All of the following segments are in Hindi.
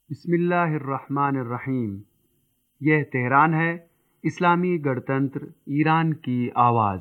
बिस्मिल्लाहिर्रहमानिर्रहीम। यह तेहरान है, इस्लामी गणतंत्र ईरान की आवाज़।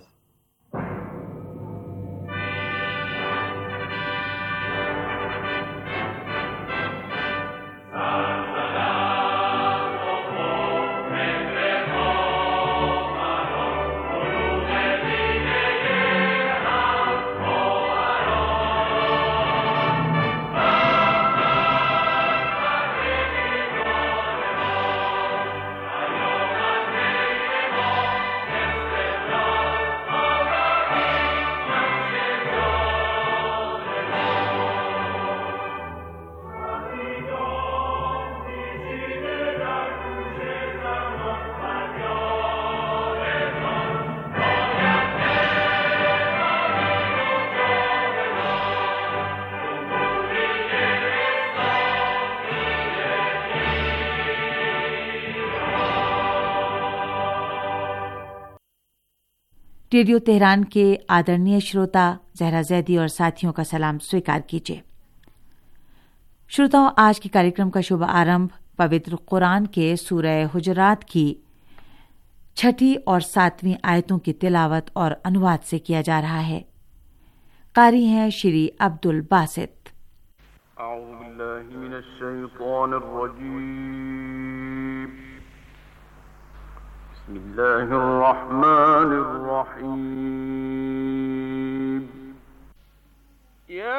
रेडियो तेहरान के आदरणीय श्रोता जहरा जैदी और साथियों का सलाम स्वीकार कीजिए। श्रोताओं, आज के कार्यक्रम का शुभ आरंभ पवित्र कुरान के सूरह हुजरात की 6ठी और 7वीं आयतों की तिलावत और अनुवाद से किया जा रहा है। कारी हैं श्री अब्दुल बासित। बिस्मिल्लाहिर्रहमानिर्रहीम। या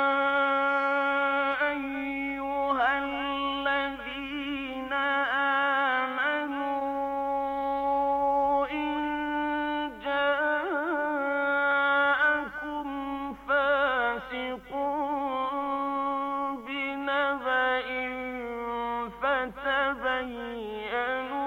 अय्युहल्लज़ीना आमनू इन जाअकुम फासिकुन बिनबइन फतबय्यनू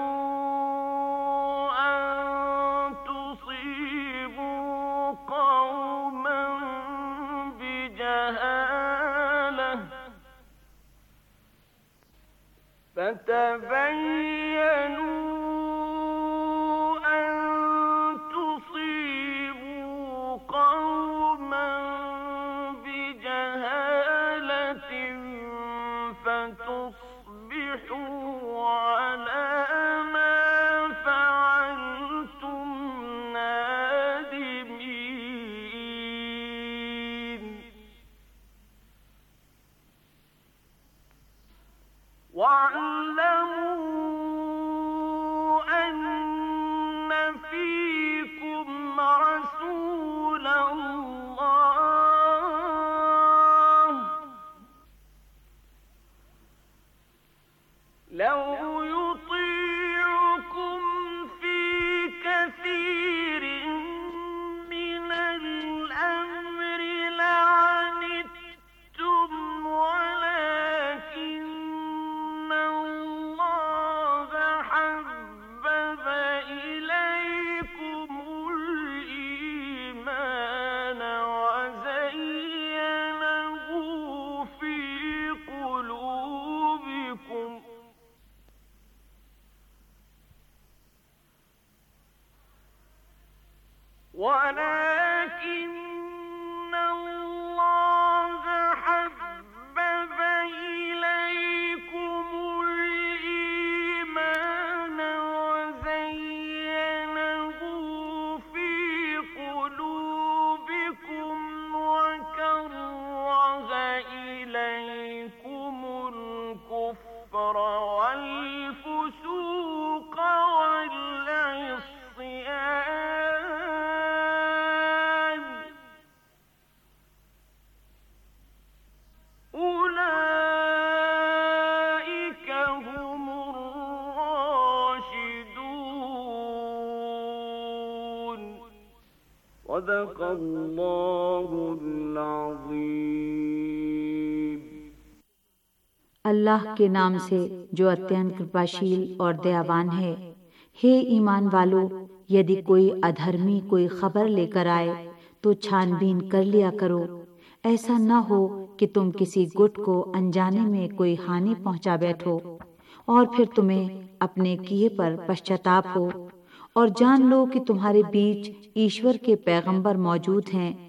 अल्लाह के नाम से जो अत्यंत कृपाशील और दयावान है। हे ईमान वालो, यदि कोई अधर्मी कोई खबर लेकर आए तो छानबीन कर लिया करो। ऐसा न हो कि तुम किसी गुट को अनजाने में कोई हानि पहुंचा बैठो और फिर तुम्हें अपने किए पर पश्चाताप हो। और जान लो कि तुम्हारे बीच ईश्वर के पैगंबर मौजूद हैं।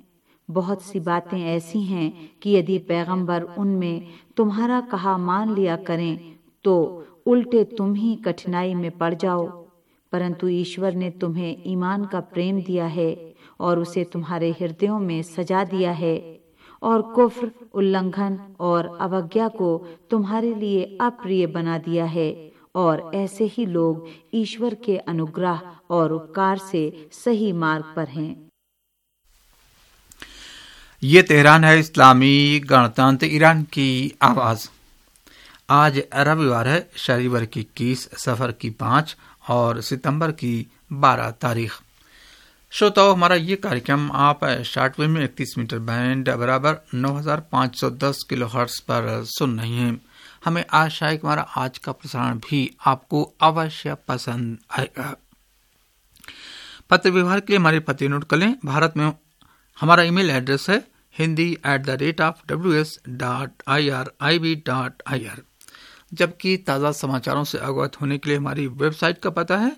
बहुत सी बातें ऐसी हैं कि यदि पैगंबर उनमें तुम्हारा कहा मान लिया करें तो उल्टे तुम ही कठिनाई में पड़ जाओ। परंतु ईश्वर ने तुम्हें ईमान का प्रेम दिया है और उसे तुम्हारे हृदयों में सजा दिया है और कुफ्र, उल्लंघन और अवज्ञा को तुम्हारे लिए अप्रिय बना दिया है और ऐसे ही लोग ईश्वर के अनुग्रह और उपकार से सही मार्ग पर हैं। ये तेहरान है, इस्लामी गणतंत्र ईरान की आवाज। आज रविवार है, शनिवार की 21, सफर की 5 और सितंबर की 12 तारीख। श्रोताओ, हमारा ये कार्यक्रम आप शॉर्टवेव में 31 मीटर बैंड बराबर 9510 किलोहर्ट्ज पर सुन रहे हैं। हमें आशा है कि हमारा आज का प्रसारण भी आपको अवश्य पसंद आएगा। पत्र व्यवहार के लिए हमारे पते नोट कर लें। भारत में हमारा ईमेल एड्रेस है hindi@ws.irib.ir, जबकि ताज़ा समाचारों से अवगत होने के लिए हमारी वेबसाइट का पता है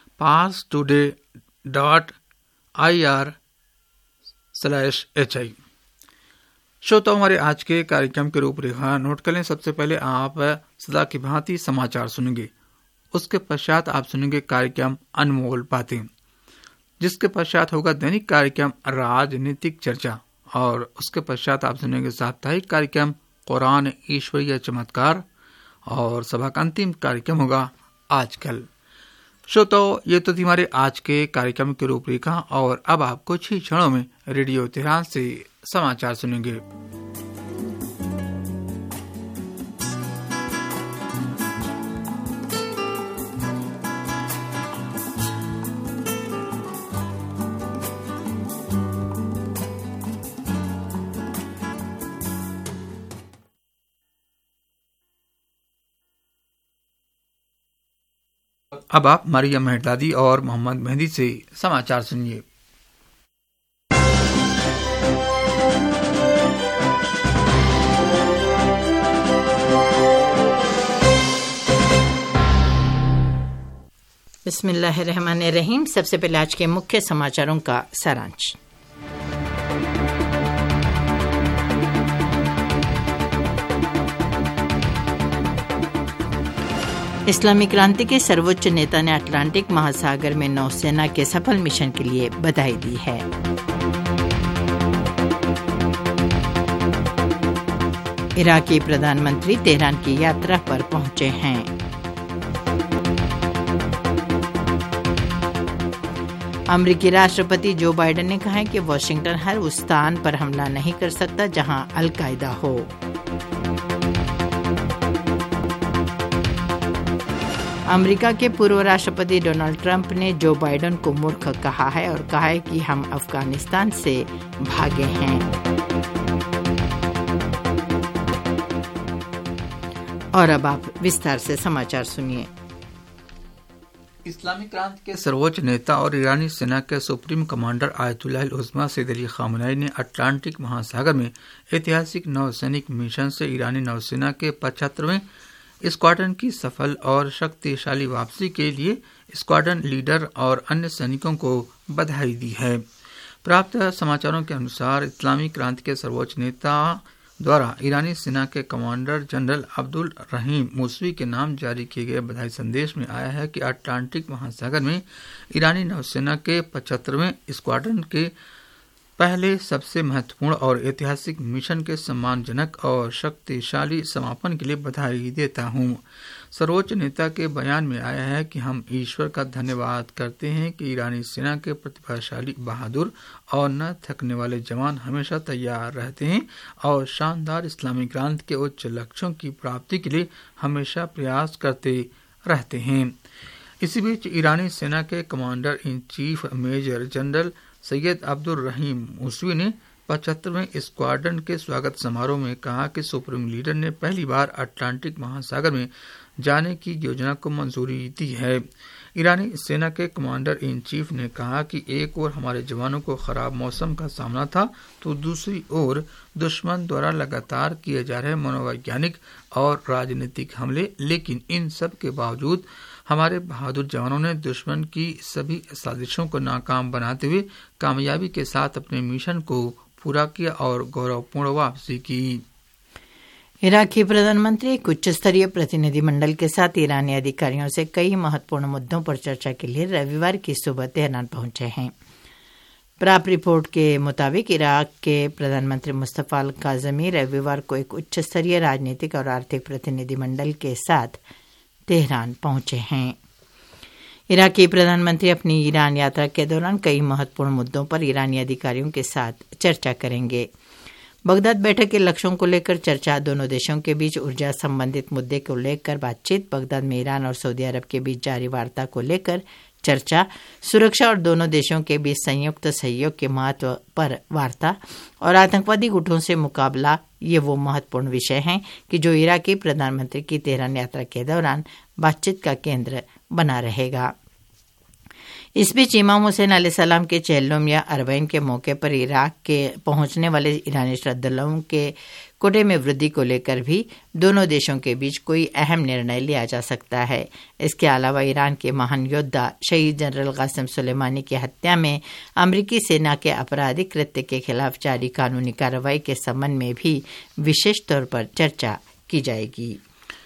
parstoday.ir/hi। श्रोताओं, हमारे आज के कार्यक्रम के रूपरेखा नोट कर लें। सबसे पहले आप सदा की भांति समाचार सुनेंगे, उसके पश्चात आप सुनेंगे कार्यक्रम अनमोल बातें, जिसके पश्चात होगा दैनिक कार्यक्रम राजनीतिक चर्चा और उसके पश्चात आप सुनेंगे साप्ताहिक कार्यक्रम कुरान ईश्वरीय चमत्कार और सभा का अंतिम कार्यक्रम होगा आजकल। श्रोताओ, ये तो थी हमारे आज के कार्यक्रम की रूपरेखा और अब आप कुछ ही क्षणों में रेडियो तेहरान से समाचार सुनेंगे। अब आप मरियम मेहरदादी और मोहम्मद मेहदी से समाचार सुनिए। बिस्मिल्लाहिर्रहमानिर्रहीम। सबसे पहले आज के मुख्य समाचारों का सारांश। इस्लामी क्रांति के सर्वोच्च नेता ने अटलांटिक महासागर में नौसेना के सफल मिशन के लिए बधाई दी है। इराकी प्रधानमंत्री तेहरान की यात्रा पर पहुंचे हैं। अमेरिकी राष्ट्रपति जो बाइडेन ने कहा है कि वाशिंगटन हर उस स्थान पर हमला नहीं कर सकता जहां अल-कायदा हो। अमेरिका के पूर्व राष्ट्रपति डोनाल्ड ट्रंप ने जो बाइडेन को मूर्ख कहा है और कहा है कि हम अफगानिस्तान से भागे हैं। और अब आप विस्तार से समाचार सुनिए। इस्लामी क्रांति के सर्वोच्च नेता और ईरानी सेना के supreme commander Ayatollah Uzma Seyed Ali Khamenei ने अटलांटिक महासागर में ऐतिहासिक नौसैनिक मिशन से ईरानी नौसेना के 75वें स्क्वाड्रन की सफल और शक्तिशाली वापसी के लिए स्क्वाड्रन लीडर और अन्य सैनिकों को बधाई दी है। प्राप्त समाचारों के अनुसार इस्लामी क्रांति के सर्वोच्च नेता द्वारा ईरानी सेना के commander general Abdul Rahim Mousavi के नाम जारी किए गए बधाई संदेश में आया है कि अटलांटिक महासागर में ईरानी नौसेना के 75वें स्क्वाड्रन के पहले सबसे महत्वपूर्ण और ऐतिहासिक मिशन के सम्मानजनक और शक्तिशाली समापन के लिए बधाई देता हूं। सर्वोच्च नेता के बयान में आया है कि हम ईश्वर का धन्यवाद करते हैं कि ईरानी सेना के प्रतिभाशाली, बहादुर और न थकने वाले जवान हमेशा तैयार रहते हैं और शानदार इस्लामी क्रांति के उच्च लक्ष्यों की प्राप्ति के लिए हमेशा प्रयास करते रहते हैं। इसी बीच ईरानी सेना के commander in chief major general Seyed Abdul Rahim Mousavi ने 75वें स्क्वाड्रन के स्वागत समारोह में कहा कि सुप्रीम लीडर ने पहली बार अटलांटिक महासागर में जाने की योजना को मंजूरी दी है। ईरानी सेना के कमांडर इन चीफ ने कहा कि एक ओर हमारे जवानों को खराब मौसम का सामना था तो दूसरी ओर दुश्मन द्वारा लगातार किए जा रहे मनोवैज्ञानिक और राजनीतिक हमले, लेकिन इन सब के बावजूद हमारे बहादुर जवानों ने दुश्मन की सभी साजिशों को नाकाम बनाते हुए कामयाबी के साथ अपने मिशन को पूरा किया और गौरवपूर्ण वापसी की। इराकी प्रधानमंत्री एक उच्च स्तरीय प्रतिनिधिमंडल के साथ ईरानी अधिकारियों से कई महत्वपूर्ण मुद्दों पर चर्चा के लिए रविवार की सुबह तेहरान पहुंचे हैं। प्राप्त रिपोर्ट के मुताबिक इराक के प्रधानमंत्री मुस्तफा अल काज़मी रविवार को एक उच्च स्तरीय राजनीतिक और आर्थिक प्रतिनिधिमंडल के साथ तेहरान पहुंचे हैं। इराकी प्रधानमंत्री अपनी ईरान यात्रा के दौरान कई महत्वपूर्ण मुद्दों पर ईरानी अधिकारियों के साथ चर्चा करेंगे। बगदाद बैठक के लक्ष्यों को लेकर चर्चा, दोनों देशों के बीच ऊर्जा संबंधित मुद्दे को लेकर बातचीत, बगदाद में ईरान और सऊदी अरब के बीच जारी वार्ता को लेकर चर्चा, सुरक्षा और दोनों देशों के बीच संयुक्त सहयोग के महत्व पर वार्ता और आतंकवादी गुटों से मुकाबला, ये वो महत्वपूर्ण विषय हैं कि जो इराकी प्रधानमंत्री की तेहरान यात्रा के दौरान बातचीत का केंद्र बना रहेगा। इस बीच इमाम हुसैन अलैहिस्सलाम के चेल्लुम या अरबईन के मौके पर इराक के पहुंचने वाले ईरानी श्रद्धालुओं के कोटे में वृद्धि को लेकर भी दोनों देशों के बीच कोई अहम निर्णय लिया जा सकता है। इसके अलावा ईरान के महान योद्धा शहीद जनरल कासिम सुलेमानी की हत्या में अमेरिकी सेना के आपराधिक कृत्य के खिलाफ जारी कानूनी कार्रवाई के संबंध में भी विशेष तौर पर चर्चा की जाएगी।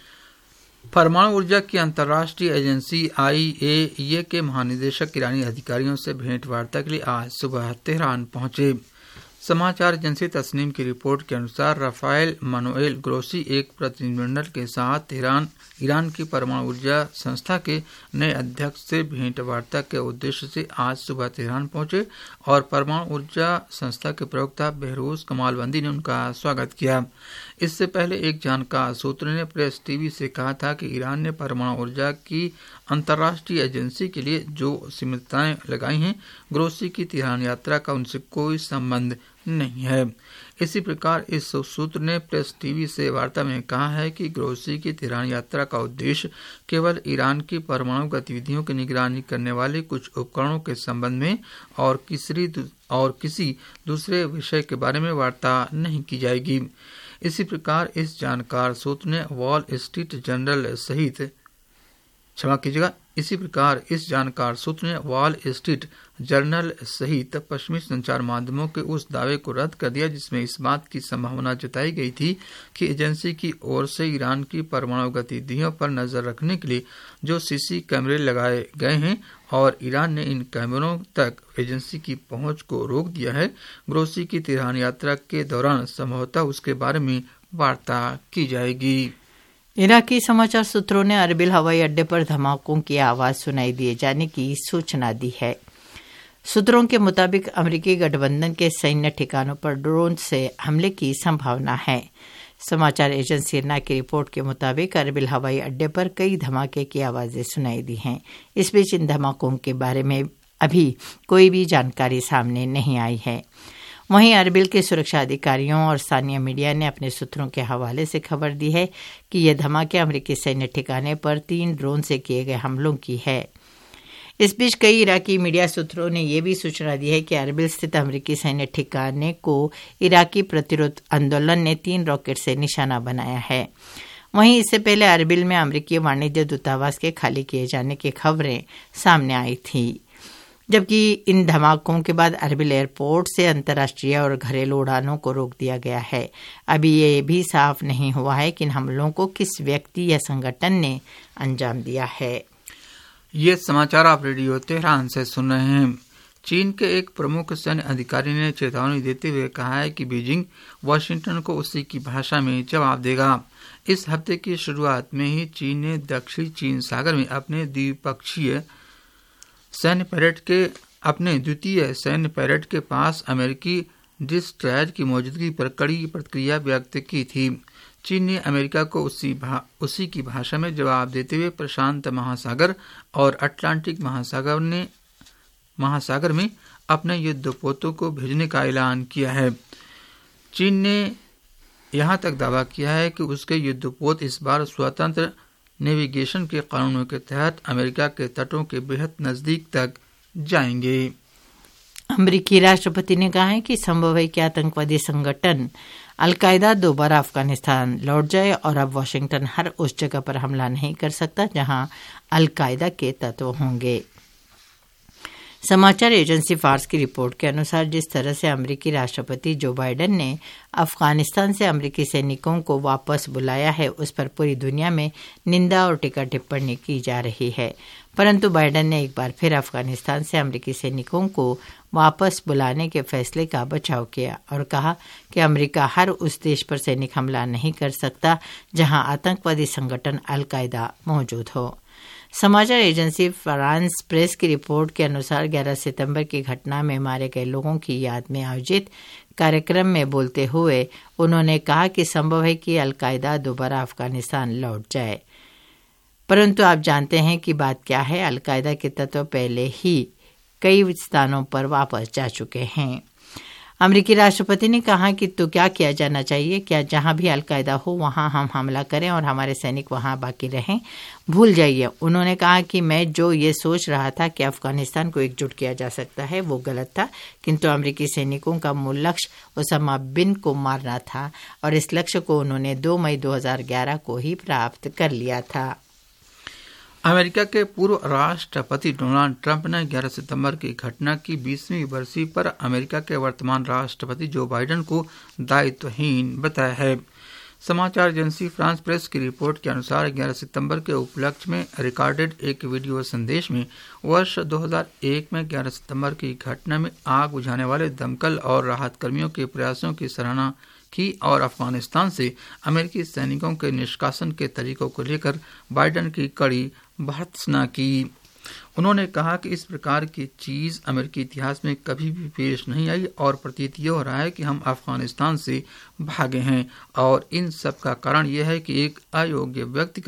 परमाणु ऊर्जा की अंतर्राष्ट्रीय एजेंसी IAEA के महानिदेशक ईरानी अधिकारियों से भेंट वार्ता के लिए आज सुबह तेहरान पहुंचे। समाचार एजेंसी तस्नीम की रिपोर्ट के अनुसार राफेल मानुएल ग्रोसी एक प्रतिनिधिमंडल के साथ ईरान की परमाणु ऊर्जा संस्था के नए अध्यक्ष से भेंट वार्ता के उद्देश्य से आज सुबह तेहरान पहुंचे और परमाणु ऊर्जा संस्था के प्रवक्ता बहरोज कमालबंदी ने उनका स्वागत किया। इससे पहले एक जानकार सूत्र ने प्रेस टीवी से कहा था कि ईरान ने परमाणु ऊर्जा की अंतर्राष्ट्रीय एजेंसी के लिए जो सीमितताएं लगाई हैं, ग्रोसी की तेहरान यात्रा का उनसे कोई संबंध नहीं है। इसी प्रकार इस सूत्र ने प्रेस टीवी से वार्ता में कहा है कि ग्रोसी की तेहरान यात्रा का उद्देश्य केवल ईरान की परमाणु गतिविधियों की निगरानी करने वाले कुछ उपकरणों के संबंध में और किसी दूसरे विषय के बारे में वार्ता नहीं की जाएगी। इसी प्रकार इस जानकार सूत्र ने वॉल स्ट्रीट जर्नल सहित पश्चिमी संचार माध्यमों के उस दावे को रद्द कर दिया जिसमें इस बात की संभावना जताई गई थी कि एजेंसी की ओर से ईरान की परमाणु गतिविधियों पर नजर रखने के लिए जो सीसी कैमरे लगाए गए हैं और ईरान ने इन कैमरों तक एजेंसी की पहुंच को रोक दिया है। ग्रोसी की तेहरान यात्रा के दौरान संभवतः उसके बारे में वार्ता की जाएगी। इराकी समाचार सूत्रों ने अरबिल हवाई अड्डे पर धमाकों की आवाज सुनाई दिए जाने की सूचना दी है। सूत्रों के मुताबिक अमेरिकी गठबंधन के सैन्य ठिकानों पर ड्रोन से हमले की संभावना है। समाचार एजेंसी इरना की रिपोर्ट के मुताबिक अरबिल हवाई अड्डे पर कई धमाके की आवाजें सुनाई दी हैं। इस बीच इन धमाकों के बारे में अभी कोई भी जानकारी सामने नहीं आई है। वहीं अरबिल के सुरक्षा अधिकारियों और स्थानीय मीडिया ने अपने सूत्रों के हवाले से खबर दी है कि ये धमाके अमेरिकी सैन्य ठिकाने पर 3 ड्रोन से किए गए हमलों की है। इस बीच कई इराकी मीडिया सूत्रों ने यह भी सूचना दी है कि अरबिल स्थित अमेरिकी सैन्य ठिकाने को इराकी प्रतिरोध आंदोलन ने 3 रॉकेट से निशाना बनाया है। वहीं इससे पहले अरबिल में अमेरिकी वाणिज्य दूतावास के खाली किए जाने की खबरें सामने आई थी, जबकि इन धमाकों के बाद अरबिल एयरपोर्ट से अंतर्राष्ट्रीय और घरेलू उड़ानों को रोक दिया गया है। अभी ये भी साफ नहीं हुआ है कि इन हमलों को किस व्यक्ति या संगठन ने अंजाम दिया है। ये समाचार आप रेडियो तेहरान से सुन रहे हैं। चीन के एक प्रमुख सैन्य अधिकारी ने चेतावनी देते हुए कहा है कि बीजिंग वाशिंगटन को उसी की भाषा में जवाब देगा। इस हफ्ते की शुरुआत में ही चीन ने दक्षिणी चीन सागर में अपने द्वितीय सैन्य पैरेड के पास अमेरिकी डिस्ट्रॉयर की मौजूदगी पर कड़ी प्रतिक्रिया व्यक्त की थी। चीन ने अमेरिका को उसी की भाषा में जवाब देते हुए प्रशांत महासागर और अटलांटिक महासागर में अपने युद्धपोतों को भेजने का ऐलान किया है। चीन ने यहां तक दावा किया है कि उसके युद्धपोत इस बार स्वतंत्र नेविगेशन के कानूनों के तहत अमेरिका के तटों के बेहद नजदीक तक जाएंगे। अमेरिकी राष्ट्रपति ने कहा है कि संभव है कि आतंकवादी संगठन अलकायदा दोबारा अफगानिस्तान लौट जाए और अब वाशिंगटन हर उस जगह पर हमला नहीं कर सकता जहां अलकायदा के तत्व होंगे। समाचार एजेंसी फार्स की रिपोर्ट के अनुसार जिस तरह से अमेरिकी राष्ट्रपति जो बाइडेन ने अफगानिस्तान से अमेरिकी सैनिकों को वापस बुलाया है, उस पर पूरी दुनिया में निंदा और टीका टिप्पणी की जा रही है। परंतु बाइडेन ने एक बार फिर अफगानिस्तान से अमेरिकी सैनिकों को वापस बुलाने के फैसले का बचाव किया और कहा कि अमेरिका हर उस देश पर सैनिक हमला नहीं कर सकता जहां आतंकवादी संगठन अल-कायदा मौजूद हो। समाचार एजेंसी फ्रांस प्रेस की रिपोर्ट के अनुसार 11 सितंबर की घटना में मारे गए लोगों की याद में आयोजित कार्यक्रम में बोलते हुए उन्होंने कहा कि संभव है कि अल-कायदा दोबारा अफगानिस्तान लौट जाए। परंतु आप जानते हैं कि बात क्या है, अल-कायदा के तत्व पहले ही कई स्थानों पर वापस जा चुके हैं। अमेरिकी राष्ट्रपति ने कहा कि तो क्या किया जाना चाहिए, क्या जहां भी अल-कायदा हो वहां हम हमला करें और हमारे सैनिक वहां बाकी रहें? भूल जाइए। उन्होंने कहा कि मैं जो ये सोच रहा था कि अफगानिस्तान को एकजुट किया जा सकता है वो गलत था, किंतु अमेरिकी सैनिकों का मूल लक्ष्य ओसामा बिन को मारना था और इस लक्ष्य को उन्होंने 2 मई 2011 को ही प्राप्त कर लिया था। अमेरिका के पूर्व राष्ट्रपति डोनाल्ड ट्रंप ने 11 सितंबर की घटना की 20वीं बरसी पर अमेरिका के वर्तमान राष्ट्रपति जो बाइडेन को दायित्वहीन बताया है। समाचार एजेंसी फ्रांस प्रेस की रिपोर्ट के अनुसार 11 सितंबर के उपलक्ष्य में रिकॉर्डेड एक वीडियो संदेश में वर्ष 2001 में 11 सितंबर की घटना में आग बुझाने वाले दमकल और राहत कर्मियों के प्रयासों की सराहना की और अफगानिस्तान से अमेरिकी सैनिकों के निष्कासन के तरीकों को लेकर बाइडेन की कड़ी भर्त्सना की। उन्होंने कहा कि इस प्रकार की चीज अमेरिकी इतिहास में कभी भी पेश नहीं आई और प्रतीत ये हो रहा है कि हम अफगानिस्तान से भागे हैं और इन सब का कारण यह है कि एक अयोग्य व्यक्ति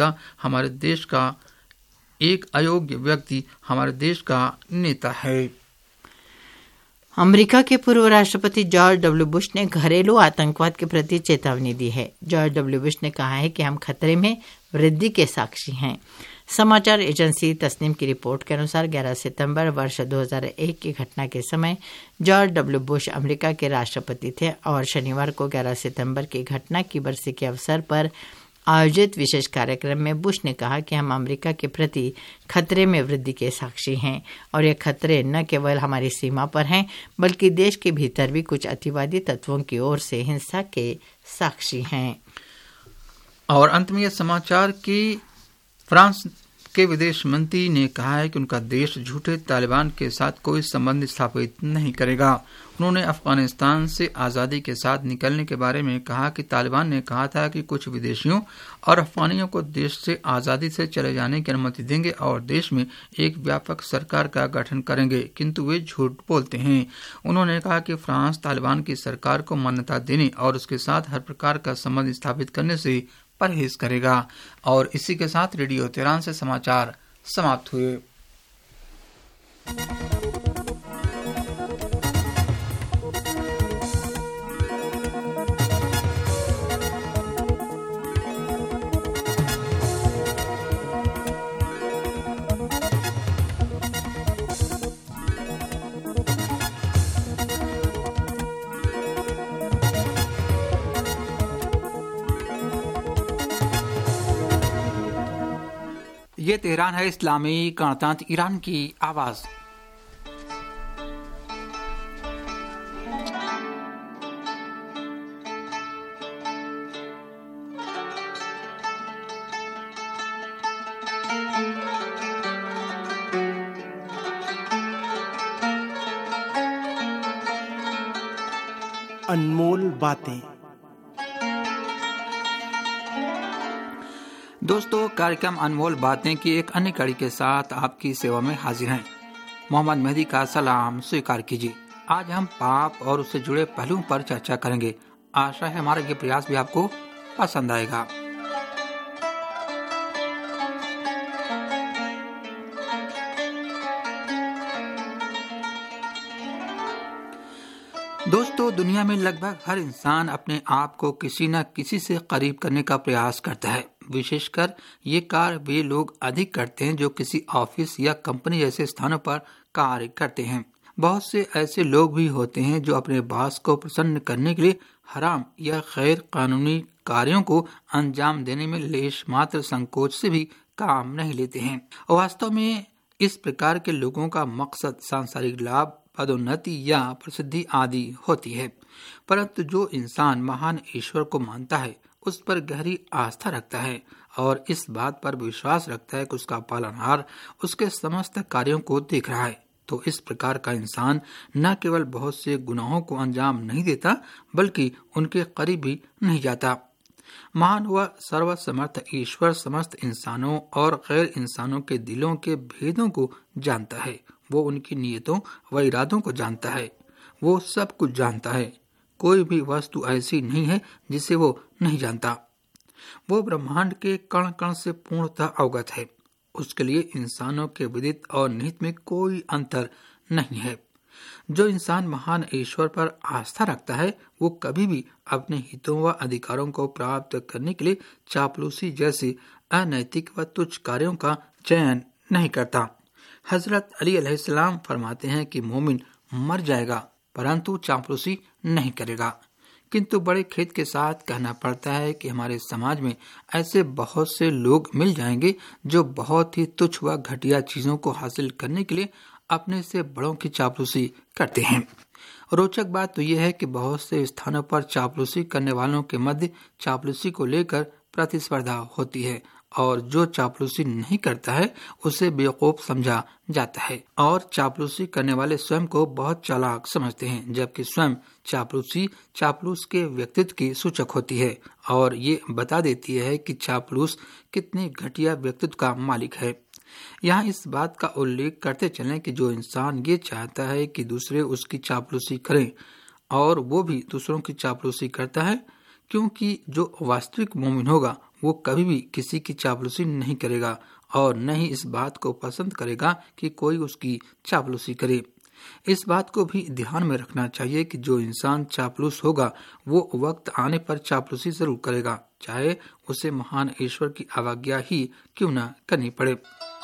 हमारे देश का नेता है। अमेरिका के पूर्व राष्ट्रपति जॉर्ज डब्ल्यू बुश ने घरेलू आतंकवाद के प्रति चेतावनी दी है। जॉर्ज डब्ल्यू बुश ने कहा है कि हम खतरे में वृद्धि के साक्षी हैं। समाचार एजेंसी तस्नीम की रिपोर्ट के अनुसार 11 सितंबर वर्ष 2001 की घटना के समय जॉर्ज डब्ल्यू बुश अमेरिका के राष्ट्रपति थे और शनिवार को 11 सितंबर की घटना की बरसी के अवसर पर आयोजित विशेष कार्यक्रम में बुश ने कहा कि हम अमेरिका के प्रति खतरे में वृद्धि के साक्षी हैं और ये खतरे न केवल हमारी सीमा पर हैं बल्कि देश के भीतर भी कुछ अतिवादी तत्वों की ओर से हिंसा के साक्षी हैं। और अंत में यह समाचार कि फ्रांस के विदेश मंत्री ने कहा है कि उनका देश झूठे तालिबान के साथ कोई संबंध स्थापित नहीं करेगा। उन्होंने अफगानिस्तान से आज़ादी के साथ निकलने के बारे में कहा कि तालिबान ने कहा था कि कुछ विदेशियों और अफगानियों को देश से आज़ादी से चले जाने की अनुमति देंगे और देश में एक व्यापक सरकार का गठन करेंगे, किंतु वे झूठ बोलते हैं। उन्होंने कहा कि फ्रांस तालिबान की सरकार को मान्यता देने और उसके साथ हर प्रकार का संबंध स्थापित करने से परहेज करेगा। और इसी के साथ रेडियो तेहरान से समाचार समाप्त हुए। ये तेहरान है, इस्लामी गणतंत्र ईरान की आवाज। अनमोल बातें। दोस्तों, कार्यक्रम अनमोल बातें की एक अन्य कड़ी के साथ आपकी सेवा में हाजिर हैं। मोहम्मद मेहदी का सलाम स्वीकार कीजिए। आज हम पाप और उससे जुड़े पहलुओं पर चर्चा करेंगे। आशा है हमारा ये प्रयास भी आपको पसंद आएगा। दोस्तों, दुनिया में लगभग हर इंसान अपने आप को किसी न किसी से करीब करने का प्रयास करता है। विशेषकर ये कार्य वे लोग अधिक करते हैं जो किसी ऑफिस या कंपनी जैसे स्थानों पर कार्य करते हैं। बहुत से ऐसे लोग भी होते हैं जो अपने बॉस को प्रसन्न करने के लिए हराम या गैर कानूनी कार्यों को अंजाम देने में लेश मात्र संकोच से भी काम नहीं लेते हैं। वास्तव में इस प्रकार के लोगों का मकसद सांसारिक लाभ, पदोन्नति या प्रसिद्धि आदि होती है, परंतु जो इंसान महान ईश्वर को मानता है, उस पर गहरी आस्था रखता है और इस बात पर विश्वास रखता है कि उसका पालनहार उसके समस्त कार्यों को देख रहा है, तो इस प्रकार का इंसान न केवल बहुत से गुनाहों को अंजाम नहीं देता, बल्कि उनके करीब भी नहीं जाता। महान व सर्वसमर्थ ईश्वर समस्त इंसानों और गैर इंसानों के दिलों के भेदों को जानता है। वो उनकी नियतों व इरादों को जानता है। वो सब कुछ जानता है। कोई भी वस्तु ऐसी नहीं है जिसे वो नहीं जानता। वो ब्रह्मांड के कण कण से पूर्णतः अवगत है। उसके लिए इंसानों के विदित और निहित में कोई अंतर नहीं है। जो इंसान महान ईश्वर पर आस्था रखता है, वो कभी भी अपने हितों व अधिकारों को प्राप्त करने के लिए चापलूसी जैसे अनैतिक व तुच्छ कार्यों का चयन नहीं करता। हजरत अली अलैहिस्सलाम फरमाते हैं कि मोमिन मर जाएगा परंतु चापलूसी नहीं करेगा। किंतु बड़े खेद के साथ कहना पड़ता है कि हमारे समाज में ऐसे बहुत से लोग मिल जाएंगे जो बहुत ही तुच्छ व घटिया चीजों को हासिल करने के लिए अपने से बड़ों की चापलूसी करते हैं। रोचक बात तो यह है कि बहुत से स्थानों पर चापलूसी करने वालों के मध्य चापलूसी को लेकर प्रतिस्पर्धा होती है और जो चापलूसी नहीं करता है उसे बेवकूफ समझा जाता है और चापलूसी करने वाले स्वयं को बहुत चालाक समझते हैं, जबकि स्वयं चापलूसी चापलूस के व्यक्तित्व की सूचक होती है और ये बता देती है कि चापलूस कितने घटिया व्यक्तित्व का मालिक है। यहाँ इस बात का उल्लेख करते चलें कि जो इंसान ये चाहता है कि दूसरे उसकी चापलूसी करें और वो भी दूसरों की चापलूसी करता है, क्योंकि जो वास्तविक मोमिन होगा वो कभी भी किसी की चापलूसी नहीं करेगा और न ही इस बात को पसंद करेगा कि कोई उसकी चापलूसी करे। इस बात को भी ध्यान में रखना चाहिए कि जो इंसान चापलूस होगा वो वक्त आने पर चापलूसी जरूर करेगा, चाहे उसे महान ईश्वर की अवज्ञा ही क्यों न करनी पड़े।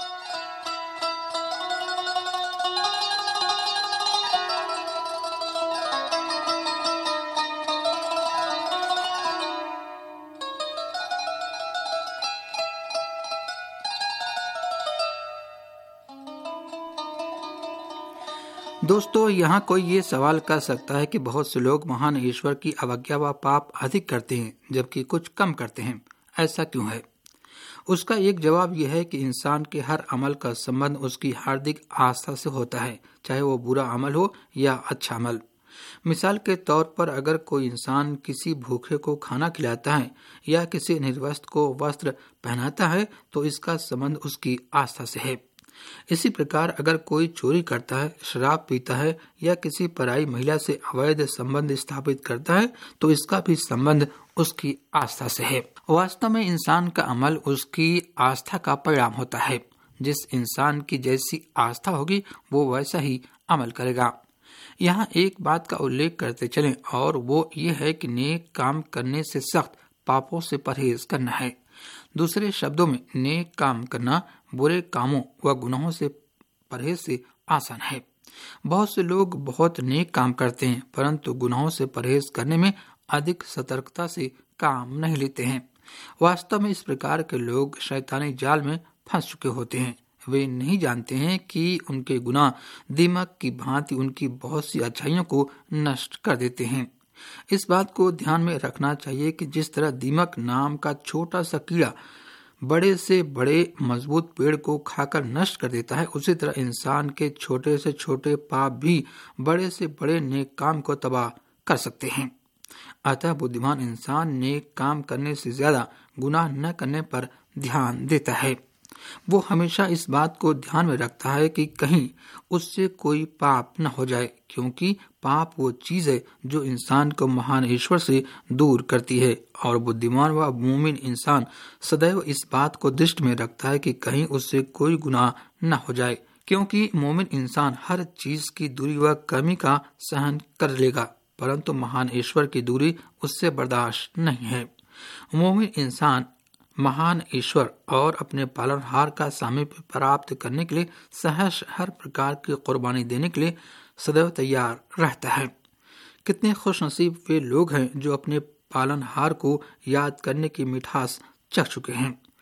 दोस्तों, यहाँ कोई ये सवाल कर सकता है कि बहुत से लोग महान ईश्वर की अवज्ञा व पाप अधिक करते हैं जबकि कुछ कम करते हैं, ऐसा क्यों है? उसका एक जवाब यह है कि इंसान के हर अमल का संबंध उसकी हार्दिक आस्था से होता है, चाहे वो बुरा अमल हो या अच्छा अमल। मिसाल के तौर पर अगर कोई इंसान किसी भूखे को खाना खिलाता है या किसी निर्वस्त्र को वस्त्र पहनाता है तो इसका संबंध उसकी आस्था से है। इसी प्रकार अगर कोई चोरी करता है, शराब पीता है या किसी पराई महिला से अवैध संबंध स्थापित करता है तो इसका भी संबंध उसकी आस्था से है। वास्तव में इंसान का अमल उसकी आस्था का परिणाम होता है। जिस इंसान की जैसी आस्था होगी वो वैसा ही अमल करेगा। यहाँ एक बात का उल्लेख करते चलें और वो ये है कि नेक काम करने से सख्त पापों से परहेज करना है। दूसरे शब्दों में नेक काम करना बुरे कामों व गुनाहों से परहेज से आसान है। बहुत से लोग बहुत नेक काम करते हैं परंतु गुनाहों से परहेज करने में अधिक सतर्कता से काम नहीं लेते हैं। वास्तव में इस प्रकार के लोग शैतानी जाल में फंस चुके होते हैं। वे नहीं जानते हैं कि उनके गुनाह दीमक की भांति उनकी बहुत सी अच्छाइयों को नष्ट कर देते हैं। इस बात को ध्यान में रखना चाहिए कि जिस तरह दीमक नाम का छोटा सा कीड़ा बड़े से बड़े मजबूत पेड़ को खाकर नष्ट कर देता है, उसी तरह इंसान के छोटे से छोटे पाप भी बड़े से बड़े नेक काम को तबाह कर सकते हैं। अतः बुद्धिमान इंसान नेक काम करने से ज्यादा गुनाह न करने पर ध्यान देता है। वो हमेशा इस बात को ध्यान में रखता है कि कहीं उससे कोई पाप न हो जाए, क्योंकि पाप वो चीज है जो इंसान को महान ईश्वर से दूर करती है और बुद्धिमान व मुमिन इंसान सदैव इस बात को दृष्टि में रखता है कि कहीं उससे कोई गुनाह न हो जाए, क्योंकि मुमिन इंसान हर चीज की दूरी व कमी का सहन कर लेगा, परंतु महान ईश्वर की दूरी उससे बर्दाश्त नहीं है। मुमिन इंसान महान ईश्वर और अपने पालनहार का सामीप्य प्राप्त करने के लिए सहर्ष हर प्रकार की कुर्बानी देने के लिए सदैव तैयार रहता है। कितने खुशनसीब वे लोग हैं जो अपने पालनहार को याद करने की मिठास चख चुके हैं।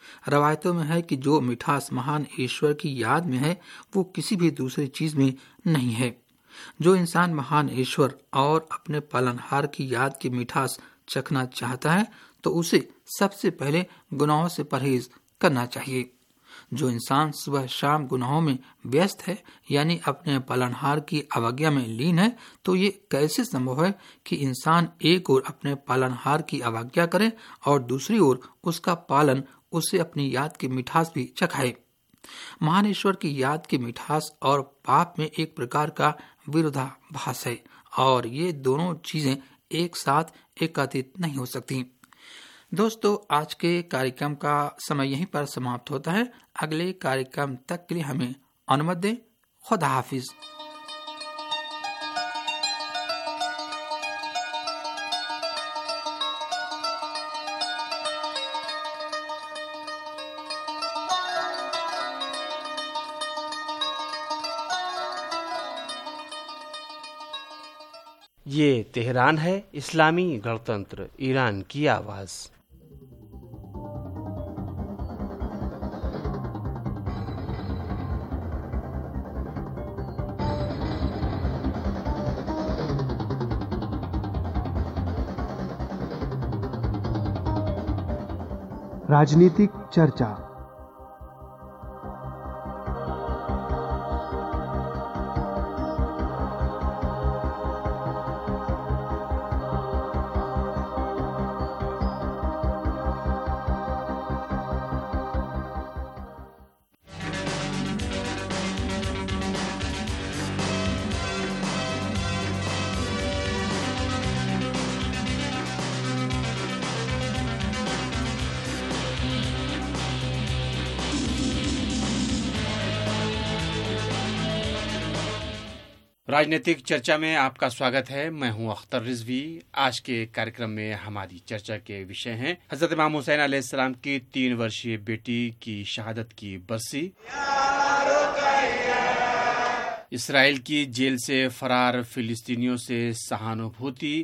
रवायतों में है कि जो मिठास महान ईश्वर की याद में है वो किसी भी दूसरी चीज में नहीं है। जो इंसान महान ईश्वर और अपने पालनहार की याद की मिठास चखना चाहता है तो उसे सबसे पहले गुनाहों से परहेज करना चाहिए। जो इंसान सुबह शाम गुनाहों में व्यस्त है यानी अपने पालनहार की अवज्ञा में लीन है, तो ये कैसे संभव है कि इंसान एक ओर अपने पालनहार की अवज्ञा करे और दूसरी ओर उसका पालन उसे अपनी याद की मिठास भी चखाए। महान ईश्वर की याद की मिठास और पाप में एक प्रकार का विरोधाभास है और ये दोनों चीजें एक साथ एकातीत नहीं हो सकती। दोस्तों, आज के कार्यक्रम का समय यहीं पर समाप्त होता है। अगले कार्यक्रम तक के लिए हमें अनुमति दें। खुदा हाफिज। ये तेहरान है, इस्लामी गणतंत्र ईरान की आवाज़। राजनीतिक चर्चा। राजनीतिक चर्चा में आपका स्वागत है। मैं हूं अख्तर रिजवी। आज के कार्यक्रम में हमारी चर्चा के विषय हैं हजरत इमाम हुसैन अलैहिस्सलाम की 3 वर्षीय बेटी की शहादत की बरसी, इसराइल की जेल से फरार फिलिस्तीनियों से सहानुभूति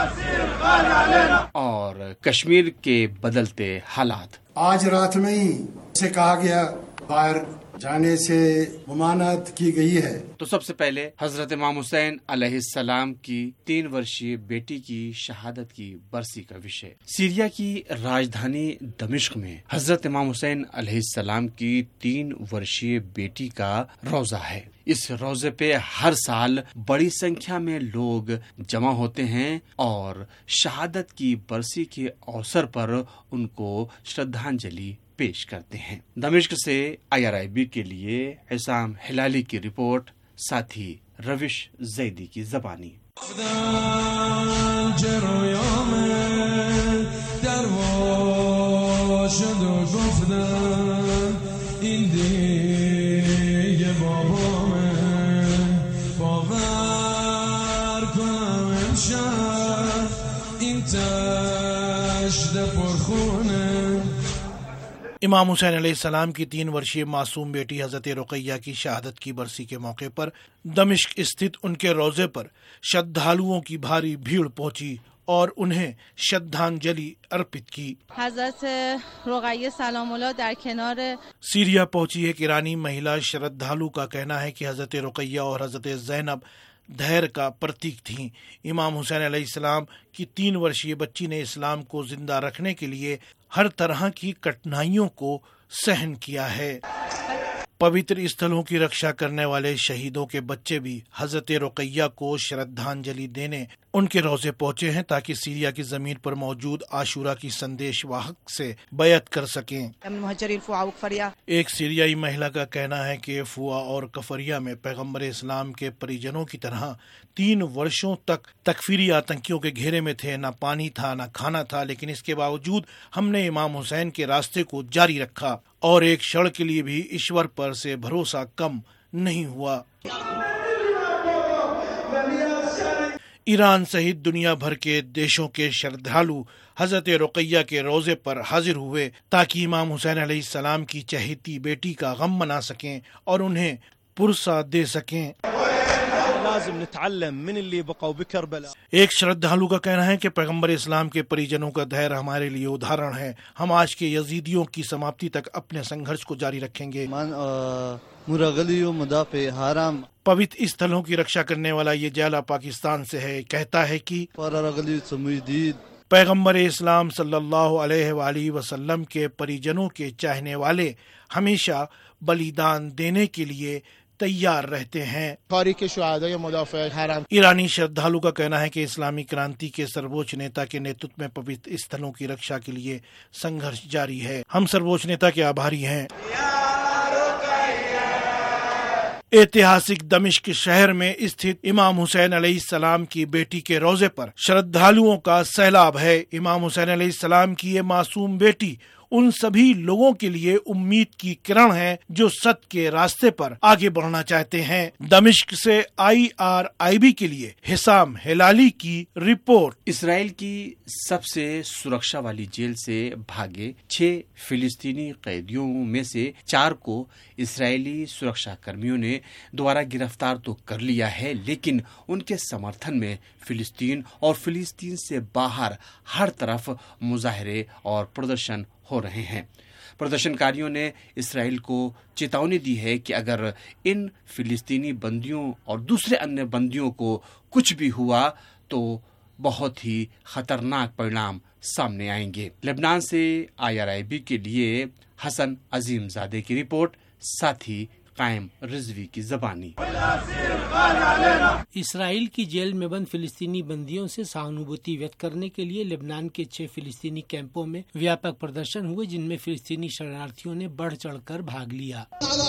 और कश्मीर के बदलते हालात। आज रात में ही से कहा गया बाहर जाने से ममानत की गई है। तो सबसे पहले हजरत इमाम हुसैन अलैहिस्सलाम की 3 वर्षीय बेटी की शहादत की बरसी का विषय। सीरिया की राजधानी दमिश्क में हजरत इमाम हुसैन अलैहिस्सलाम की 3 वर्षीय बेटी का रोजा है। इस रोजे पे हर साल बड़ी संख्या में लोग जमा होते हैं और शहादत की बरसी के अवसर पर उनको श्रद्धांजलि पेश करते हैं। दमिश्क से IRIB के लिए इसाम हिलाली की रिपोर्ट, साथ ही रविश जैदी की जबानी। इमाम हुसैन अलैहिस्सलाम की 3 वर्षीय मासूम बेटी हजरत रुकैया की शहादत की बरसी के मौके पर दमिश्क स्थित उनके रोजे पर श्रद्धालुओं की भारी भीड़ पहुंची और उन्हें श्रद्धांजलि अर्पित की। हजरत रुकैया सलामुल्लाह दर किनार सीरिया पहुंची एक ईरानी महिला श्रद्धालु का कहना है कि हजरत रुकैया और हजरत ज़ैनब धैर्य का प्रतीक थीं। इमाम हुसैन अलैहिस्सलाम की 3 वर्षीय बच्ची ने इस्लाम को जिंदा रखने के लिए हर तरह की कठिनाइयों को सहन किया है। पवित्र स्थलों की रक्षा करने वाले शहीदों के बच्चे भी हजरत रुकैया को श्रद्धांजलि देने उनके रोजे पहुंचे हैं ताकि सीरिया की जमीन पर मौजूद आशूरा की संदेश वाहक से बैत कर सकें। एक सीरियाई महिला का कहना है कि फुआ और कफरिया में पैगम्बर इस्लाम के परिजनों की तरह 3 वर्षों तक तकफीरी आतंकियों के घेरे में थे। न पानी था न खाना था, लेकिन इसके बावजूद हमने इमाम हुसैन के रास्ते को जारी रखा और एक क्षण के लिए भी ईश्वर पर से भरोसा कम नहीं हुआ। ईरान सहित दुनिया भर के देशों के श्रद्धालु हजरत रुकैया के रोजे पर हाजिर हुए ताकि इमाम हुसैन अलैहिस्सलाम की चहेती बेटी का गम मना सकें और उन्हें पुरसा दे सकें। एक श्रद्धालु का कहना है कि पैगंबर इस्लाम के परिजनों का धैर्य हमारे लिए उदाहरण है। हम आज के यजीदियों की समाप्ति तक अपने संघर्ष को जारी रखेंगे। पवित्र स्थलों की रक्षा करने वाला ये जैला पाकिस्तान से है। कहता है कि पैगंबर इस्लाम सल्लल्लाहु अलैहि वसल्लम के परिजनों के चाहने वाले हमेशा बलिदान देने के लिए तैयार रहते हैं। ईरानी श्रद्धालु का कहना है कि इस्लामी क्रांति के सर्वोच्च नेता के नेतृत्व में पवित्र स्थलों की रक्षा के लिए संघर्ष जारी है। हम सर्वोच्च नेता के आभारी हैं। ऐतिहासिक दमिश्क शहर में स्थित इमाम हुसैन अलैहिस्सलाम की बेटी के रोजे पर श्रद्धालुओं का सैलाब है। इमाम हुसैन अलैहिस्सलाम की ये मासूम बेटी उन सभी लोगों के लिए उम्मीद की किरण है जो सत्य के रास्ते पर आगे बढ़ना चाहते हैं। दमिश्क से IRIB के लिए हिसाम हिलाली की रिपोर्ट। इसराइल की सबसे सुरक्षा वाली जेल से भागे 6 फिलिस्तीनी कैदियों में से 4 को इसराइली सुरक्षा कर्मियों ने दोबारा गिरफ्तार तो कर लिया है, लेकिन उनके समर्थन में फिलिस्तीन और फिलिस्तीन से बाहर हर तरफ मुजाहरे और प्रदर्शन हो रहे हैं। प्रदर्शनकारियों ने इसराइल को चेतावनी दी है कि अगर इन फिलिस्तीनी बंदियों और दूसरे अन्य बंदियों को कुछ भी हुआ तो बहुत ही खतरनाक परिणाम सामने आएंगे। लेबनान से IRIB के लिए हसन अजीमजादे की रिपोर्ट, साथ ही कायम रिजवी की ज़बानी। इसराइल की जेल में बंद फिलिस्तीनी बंदियों से सहानुभूति व्यक्त करने के लिए लेबनान के 6 फिलिस्तीनी कैंपों में व्यापक प्रदर्शन हुए, जिनमें फिलिस्तीनी शरणार्थियों ने बढ़ चढ़कर भाग लिया।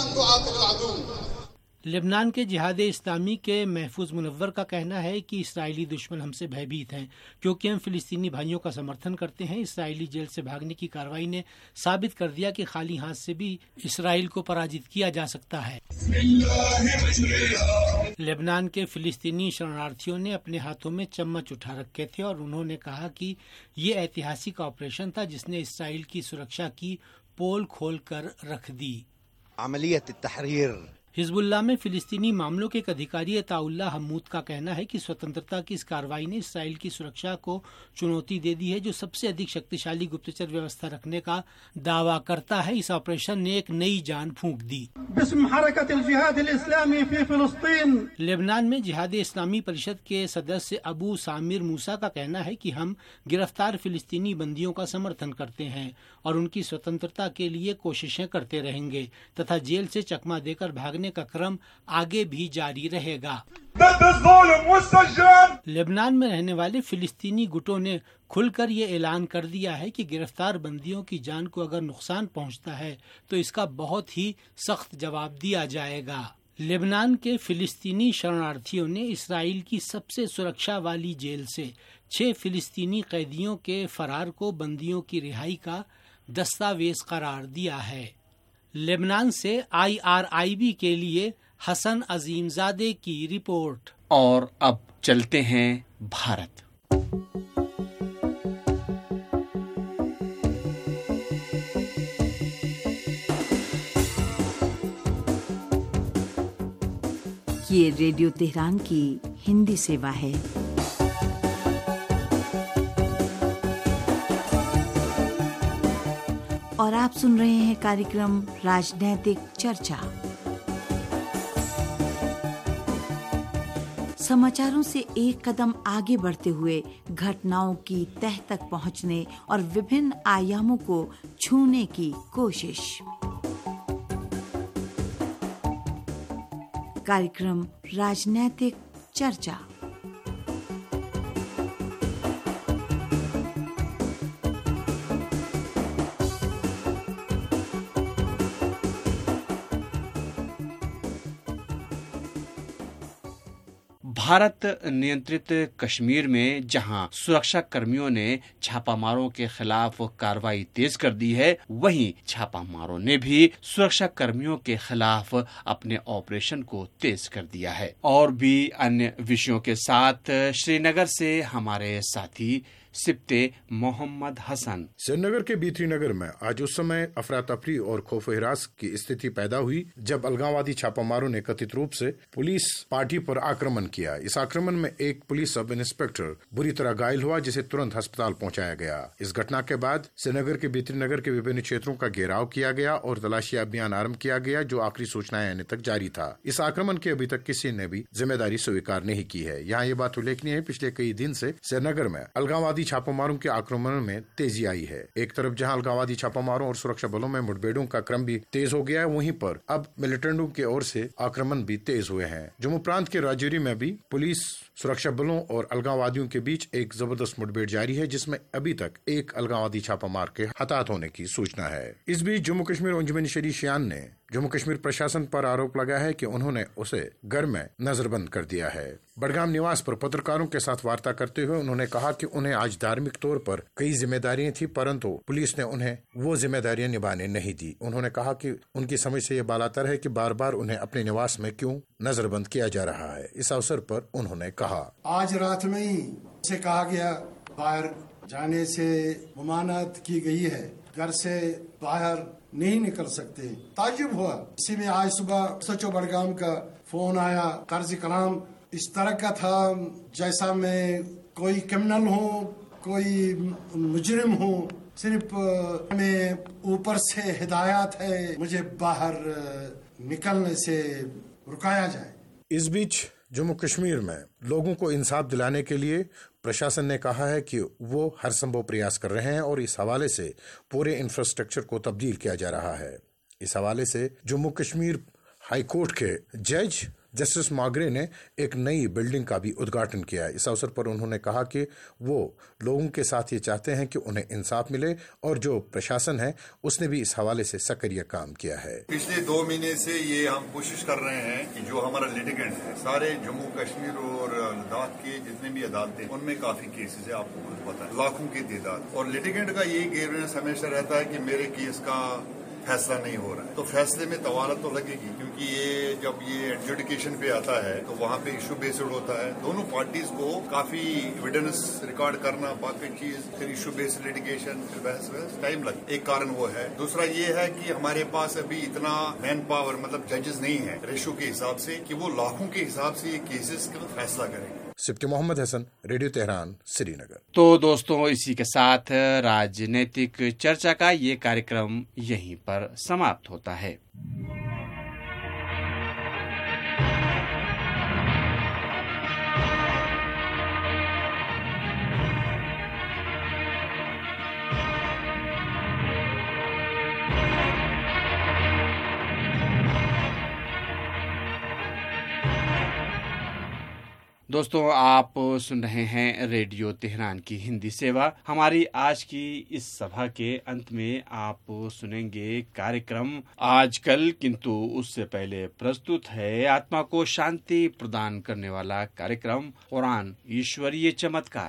लेबनान के जिहाद इस्लामी के महफूज मुनव्वर का कहना है कि इसराइली दुश्मन हमसे भयभीत हैं क्योंकि हम फिलिस्तीनी भाइयों का समर्थन करते हैं। इसराइली जेल से भागने की कार्रवाई ने साबित कर दिया कि खाली हाथ से भी इसराइल को पराजित किया जा सकता है। लेबनान के फिलिस्तीनी शरणार्थियों ने अपने हाथों में चम्मच उठा रखे थे और उन्होंने कहा कि ये ऐतिहासिक ऑपरेशन था जिसने इसराइल की सुरक्षा की पोल खोल कर रख दी। हिजबुल्लाह में फिलिस्तीनी मामलों के एक अधिकारी अताउल्लाह हमूद का कहना है कि स्वतंत्रता की इस कार्रवाई ने इसराइल की सुरक्षा को चुनौती दे दी है, जो सबसे अधिक शक्तिशाली गुप्तचर व्यवस्था रखने का दावा करता है। इस ऑपरेशन ने एक नई जान फूंक दी। लेबनान में जिहाद इस्लामी परिषद के सदस्य अबू सामिर मूसा का कहना है कि हम गिरफ्तार फिलिस्तीनी बंदियों का समर्थन करते हैं और उनकी स्वतंत्रता के लिए कोशिशें करते रहेंगे तथा जेल से चकमा देकर भागने का क्रम आगे भी जारी रहेगा। लेबनान में रहने वाले फिलिस्तीनी गुटों ने खुलकर ये ऐलान कर दिया है कि गिरफ्तार बंदियों की जान को अगर नुकसान पहुंचता है तो इसका बहुत ही सख्त जवाब दिया जाएगा। लेबनान के फिलिस्तीनी शरणार्थियों ने इसराइल की सबसे सुरक्षा वाली जेल से 6 फिलिस्तीनी कैदियों के फरार को बंदियों की रिहाई का दस्तावेज करार दिया है। लेबनान से IRIB के लिए हसन अजीमजादे की रिपोर्ट। और अब चलते हैं भारत। ये रेडियो तेहरान की हिंदी सेवा है। और आप सुन रहे हैं कार्यक्रम राजनैतिक चर्चा। समाचारों से एक कदम आगे बढ़ते हुए घटनाओं की तह तक पहुंचने और विभिन्न आयामों को छूने की कोशिश। कार्यक्रम राजनैतिक चर्चा। भारत नियंत्रित कश्मीर में जहां सुरक्षा कर्मियों ने छापामारों के खिलाफ कार्रवाई तेज कर दी है, वहीं छापामारों ने भी सुरक्षा कर्मियों के खिलाफ अपने ऑपरेशन को तेज कर दिया है। और भी अन्य विषयों के साथ श्रीनगर से हमारे साथी सिप्ते मोहम्मद हसन। श्रीनगर के बीथरी नगर में आज उस समय अफरा तफरी और खौफ हिरास की स्थिति पैदा हुई जब अलगाववादी छापामारों ने कथित रूप से पुलिस पार्टी पर आक्रमण किया। इस आक्रमण में एक पुलिस सब इंस्पेक्टर बुरी तरह घायल हुआ, जिसे तुरंत अस्पताल पहुंचाया गया। इस घटना के बाद श्रीनगर के बीथरी नगर के विभिन्न क्षेत्रों का घेराव किया गया और तलाशी अभियान आरंभ किया गया, जो आखिरी सूचनाएं आने तक जारी था। इस आक्रमण की अभी तक किसी ने भी जिम्मेदारी स्वीकार नहीं की है। यहाँ ये बात उल्लेखनीय है, पिछले कई दिन से श्रीनगर में अलगाववादी छापामारों के आक्रमण में तेजी आई है। एक तरफ जहाँ अलगाववादी छापामारों और सुरक्षा बलों में मुठभेड़ों का क्रम भी तेज हो गया है, वहीं पर अब मिलिटेंटों की ओर से आक्रमण भी तेज हुए हैं। जम्मू प्रांत के राजौरी में भी पुलिस, सुरक्षा बलों और अलगाववादियों के बीच एक जबरदस्त मुठभेड़ जारी है, जिसमें अभी तक एक अलगाववादी छापामार के हताहत होने की सूचना है। इस बीच जम्मू कश्मीर अंजुमन शरीशियान ने जम्मू कश्मीर प्रशासन पर आरोप लगाया है कि उन्होंने उसे घर में नजरबंद कर दिया है। बडगाम निवास पर पत्रकारों के साथ वार्ता करते हुए उन्होंने कहा कि उन्हें आज धार्मिक तौर पर कई जिम्मेदारियां थी, परंतु पुलिस ने उन्हें वो जिम्मेदारियां निभाने नहीं दी। उन्होंने कहा कि उनकी समझ से ये बालातर है कि बार बार उन्हें अपने निवास में क्यों नजरबंद किया जा रहा है। इस अवसर पर उन्होंने कहा, आज रात में ही से कहा गया बाहर जाने से ममानत की गई है, घर से बाहर नहीं निकल सकते। ताज्जुब हुआ। इसी में आज सुबह सचो बडगाम का फोन आया। तर्ज कलाम इस तरह का था जैसा मैं कोई क्रिमिनल हूँ, कोई मुजरिम हूँ। सिर्फ मैं ऊपर से हिदायत है मुझे बाहर निकलने से रुकाया जाए। इस बीच जम्मू कश्मीर में लोगों को इंसाफ दिलाने के लिए प्रशासन ने कहा है कि वो हर संभव प्रयास कर रहे हैं और इस हवाले से पूरे इंफ्रास्ट्रक्चर को तब्दील किया जा रहा है। इस हवाले से जम्मू कश्मीर हाई कोर्ट के जज जस्टिस मागरे ने एक नई बिल्डिंग का भी उद्घाटन किया। इस अवसर पर उन्होंने कहा कि वो लोगों के साथ ये चाहते हैं कि उन्हें इंसाफ मिले और जो प्रशासन है उसने भी इस हवाले से सक्रिय काम किया है। पिछले 2 महीने से ये हम कोशिश कर रहे हैं कि जो हमारा लिटिगेंट है सारे जम्मू कश्मीर और लद्दाख के जितने भी अदालतें, उनमें काफी केसेस है, आपको खुद पता है, लाखों की तादाद। और लिटिगेंट का यही ग्रीवेंस हमेशा रहता है कि मेरे केस का फैसला नहीं हो रहा है। तो फैसले में तवालत तो लगेगी, क्योंकि ये जब ये एडजुडिकेशन पे आता है तो वहाँ पे इशू बेस्ड होता है। दोनों पार्टीज को काफी एविडेंस रिकॉर्ड करना, बाकी चीज, फिर इशू बेस्ड लिटिगेशन, फिर बहस टाइम लगे। एक कारण वो है। दूसरा ये है कि हमारे पास अभी इतना मैन पावर, मतलब जजेस नहीं है रेशो के हिसाब से कि वो लाखों के हिसाब से ये केसेस का फैसला करेंगे। Sibte Mohammad Hasan, radio Tehran, Srinagar. तो दोस्तों, इसी के साथ राजनीतिक चर्चा का ये कार्यक्रम यहीं पर समाप्त होता है। दोस्तों, आप सुन रहे हैं रेडियो तेहरान की हिंदी सेवा। हमारी आज की इस सभा के अंत में आप सुनेंगे कार्यक्रम आजकल, किंतु उससे पहले प्रस्तुत है आत्मा को शांति प्रदान करने वाला कार्यक्रम कुरान ईश्वरीय चमत्कार।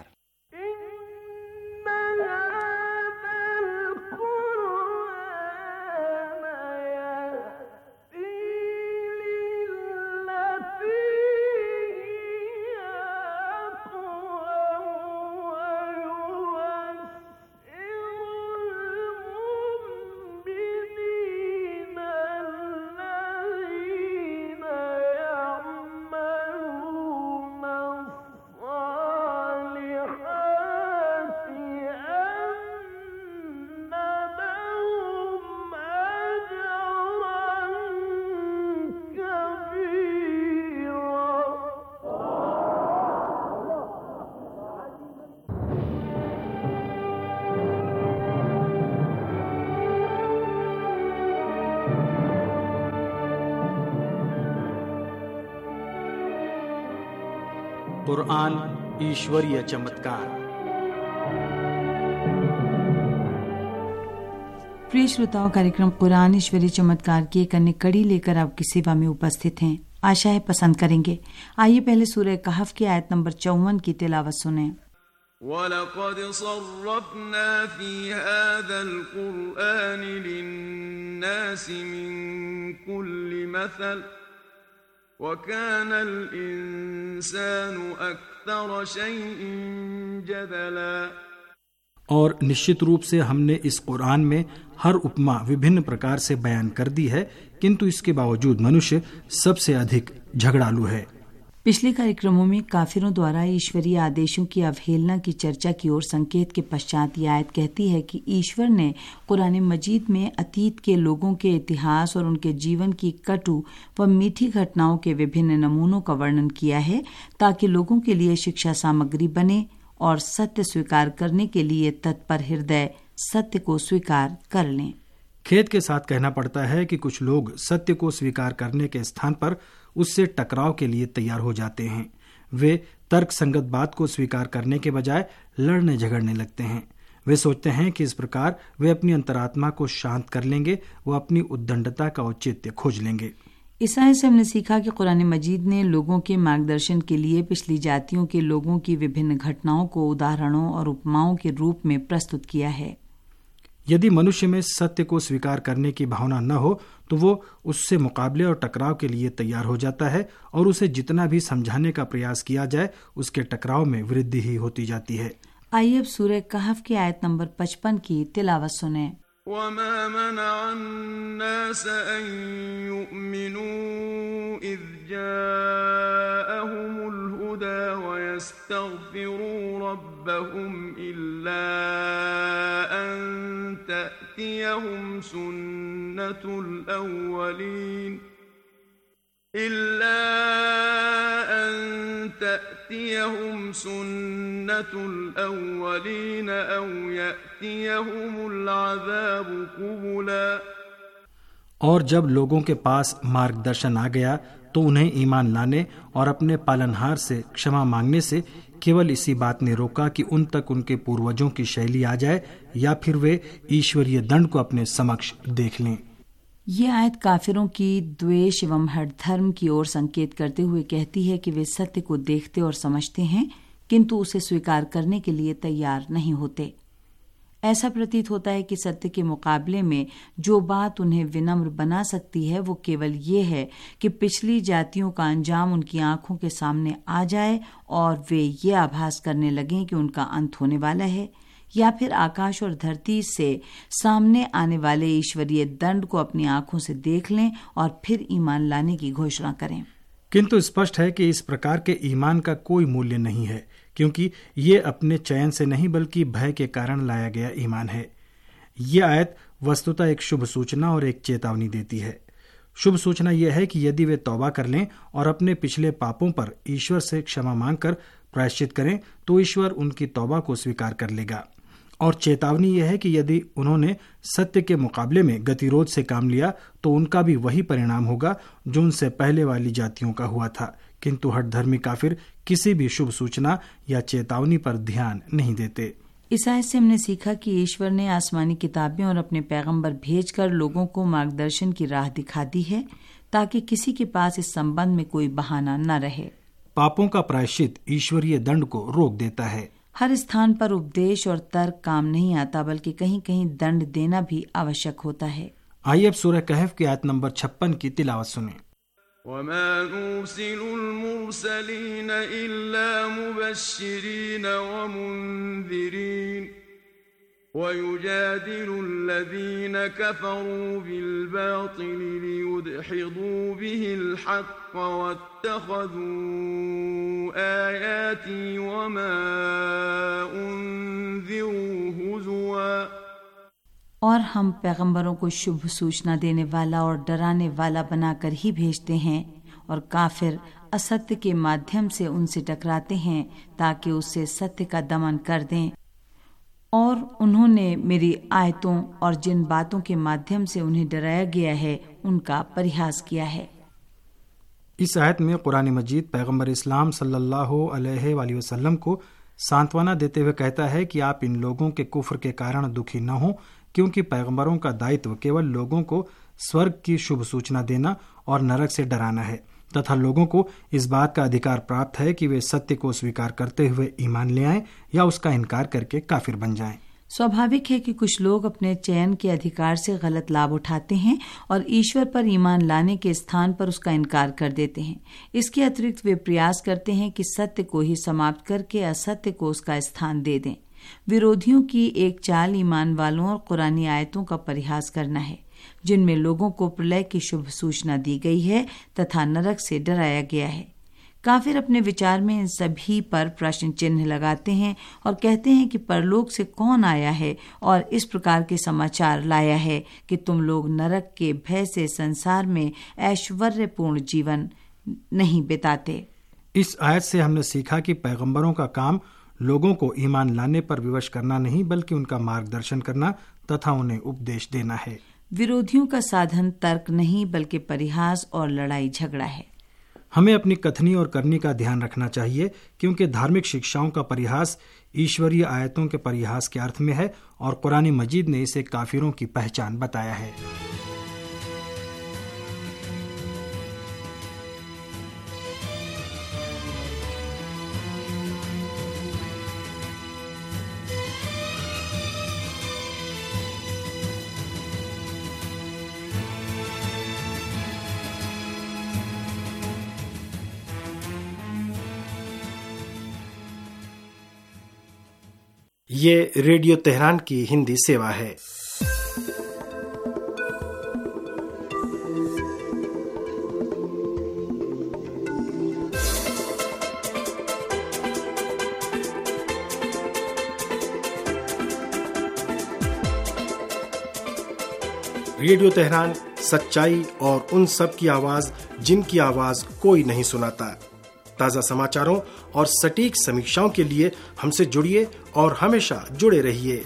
कुरान ईश्वरीय चमत्कार। प्रिय श्रोताओं, कार्यक्रम कुरान ईश्वरीय चमत्कार की एक अन्य कड़ी लेकर आपकी सेवा में उपस्थित हैं। आशा है पसंद करेंगे। आइए पहले सूरह कहफ की आयत नंबर 54 की तिलावत सुनें। वलक़द सर्रफ़ना फ़ी हाज़ल क़ुरआनि लिन्नासि मिन कुल्लि मसल वकानल इंसानु अक्तर शैइन जदला। और निश्चित रूप से हमने इस कुरान में हर उपमा विभिन्न प्रकार से बयान कर दी है, किंतु इसके बावजूद मनुष्य सबसे अधिक झगड़ालू है। पिछले कार्यक्रमों में काफिरों द्वारा ईश्वरीय आदेशों की अवहेलना की चर्चा की ओर संकेत के पश्चात ये आयत कहती है कि ईश्वर ने कुरान मजीद में अतीत के लोगों के इतिहास और उनके जीवन की कटु व मीठी घटनाओं के विभिन्न नमूनों का वर्णन किया है ताकि लोगों के लिए शिक्षा सामग्री बने और सत्य स्वीकार करने के लिए तत्पर हृदय सत्य को स्वीकार कर लें। खेद के साथ कहना पड़ता है कि कुछ लोग सत्य को स्वीकार करने के स्थान पर उससे टकराव के लिए तैयार हो जाते हैं। वे तर्क संगत बात को स्वीकार करने के बजाय लड़ने झगड़ने लगते हैं। वे सोचते हैं कि इस प्रकार वे अपनी अंतरात्मा को शांत कर लेंगे, वो अपनी उद्दंडता का औचित्य खोज लेंगे। इस आयत से हमने सीखा कि कुरान मजीद ने लोगों के मार्गदर्शन के लिए पिछली जातियों के लोगों की विभिन्न घटनाओं को उदाहरणों और उपमाओं के रूप में प्रस्तुत किया है। यदि मनुष्य में सत्य को स्वीकार करने की भावना न हो तो वो उससे मुकाबले और टकराव के लिए तैयार हो जाता है और उसे जितना भी समझाने का प्रयास किया जाए उसके टकराव में वृद्धि ही होती जाती है। आइए अब सूरह कहफ की आयत नंबर 55 की तिलावत सुने। वमा मनअ अन्नास अन युमिनू इज़ जाअहुमुल हुदा वयस्तगफिरू रब्बहुम इल्ला अन तअतियहुम सुन्नतुल अव्वलीन إلا أن تأتيهم سنة الأولين أو يأتيهم العذاب قبلا। और जब लोगों के पास मार्गदर्शन आ गया तो उन्हें ईमान लाने और अपने पालनहार से क्षमा मांगने से केवल इसी बात ने रोका कि उन तक उनके पूर्वजों की शैली आ जाए या फिर वे ईश्वरीय दंड को अपने समक्ष देख लें। ये आयत काफिरों की द्वेष एवं हठ धर्म की ओर संकेत करते हुए कहती है कि वे सत्य को देखते और समझते हैं किंतु उसे स्वीकार करने के लिए तैयार नहीं होते। ऐसा प्रतीत होता है कि सत्य के मुकाबले में जो बात उन्हें विनम्र बना सकती है वो केवल ये है कि पिछली जातियों का अंजाम उनकी आंखों के सामने आ जाए और वे ये आभास करने लगें कि उनका अंत होने वाला है, या फिर आकाश और धरती से सामने आने वाले ईश्वरीय दंड को अपनी आंखों से देख लें और फिर ईमान लाने की घोषणा करें। किंतु स्पष्ट है कि इस प्रकार के ईमान का कोई मूल्य नहीं है, क्योंकि ये अपने चयन से नहीं बल्कि भय के कारण लाया गया ईमान है। ये आयत वस्तुतः एक शुभ सूचना और एक चेतावनी देती है। शुभ सूचना यह है कि यदि वे तौबा कर लें और अपने पिछले पापों पर ईश्वर से क्षमा मांगकर प्रायश्चित करें तो ईश्वर उनकी तौबा को स्वीकार कर लेगा। और चेतावनी यह है कि यदि उन्होंने सत्य के मुकाबले में गतिरोध से काम लिया तो उनका भी वही परिणाम होगा जो उनसे पहले वाली जातियों का हुआ था। किंतु हठ धर्मी काफिर किसी भी शुभ सूचना या चेतावनी पर ध्यान नहीं देते। इस आयत से हमने सीखा कि ईश्वर ने आसमानी किताबें और अपने पैगंबर भेजकर लोगों को मार्गदर्शन की राह दिखा दी है ताकि किसी के पास इस संबंध में कोई बहाना न रहे। पापों का प्रायश्चित ईश्वरीय दंड को रोक देता है। हर स्थान पर उपदेश और तर्क काम नहीं आता बल्कि कहीं कहीं दंड देना भी आवश्यक होता है। आइए अब सूरह कहफ की आयत नंबर 56 की तिलावत सुनें। वमा नुरसिलुल मुरसलीन इल्ला मुबश्शिरीन व मुंदिरीन वयुजादिलुल्लज़ीन कफरू बिलबातिल लियुदहिदू बिहिल हक़्क़ वत्तख़ज़ू आयाती वमा उन्ज़िरू हुज़ुवा। और हम पैगंबरों को शुभ सूचना देने वाला और डराने वाला बनाकर ही भेजते हैं और काफिर असत्य के माध्यम से उनसे टकराते हैं ताकि उससे सत्य का दमन कर दें। और उन्होंने मेरी आयतों और जिन बातों के माध्यम से उन्हें डराया गया है उनका परिहास किया है। इस आयत में कुरान मजीद पैगंबर इस्लाम सल्लल्लाहु अलैहि वसल्लम को सांत्वना देते हुए कहता है कि आप इन लोगों के कुफ्र के कारण दुखी न हो, क्योंकि पैगंबरों का दायित्व केवल लोगों को स्वर्ग की शुभ सूचना देना और नरक से डराना है तथा लोगों को इस बात का अधिकार प्राप्त है कि वे सत्य को स्वीकार करते हुए ईमान ले आएं या उसका इनकार करके काफिर बन जाएं। स्वाभाविक है कि कुछ लोग अपने चयन के अधिकार से गलत लाभ उठाते हैं और ईश्वर पर ईमान लाने के स्थान पर उसका इनकार कर देते हैं। इसके अतिरिक्त वे प्रयास करते हैं कि सत्य को ही समाप्त करके असत्य को उसका स्थान दे दें। विरोधियों की एक चाल ईमान वालों और कुरानी आयतों का परिहास करना है, जिनमें लोगों को प्रलय की शुभ सूचना दी गई है तथा नरक से डराया गया है। काफिर अपने विचार में इन सभी पर प्रश्न चिन्ह लगाते हैं और कहते हैं कि परलोक से कौन आया है और इस प्रकार के समाचार लाया है कि तुम लोग नरक के भय से संसार में ऐश्वर्यपूर्ण जीवन नहीं बिताते। इस आयत से हमने सीखा कि पैगंबरों का काम लोगों को ईमान लाने पर विवश करना नहीं, बल्कि उनका मार्गदर्शन करना तथा उन्हें उपदेश देना है। विरोधियों का साधन तर्क नहीं, बल्कि परिहास और लड़ाई झगड़ा है। हमें अपनी कथनी और करनी का ध्यान रखना चाहिए, क्योंकि धार्मिक शिक्षाओं का परिहास ईश्वरीय आयतों के परिहास के अर्थ में है और कुरान मजीद ने इसे काफिरों की पहचान बताया है। ये रेडियो तेहरान की हिंदी सेवा है। रेडियो तेहरान सच्चाई और उन सब की आवाज जिनकी आवाज कोई नहीं सुनाता। ताज़ा समाचारों और सटीक समीक्षाओं के लिए हमसे जुड़िए और हमेशा जुड़े रहिए।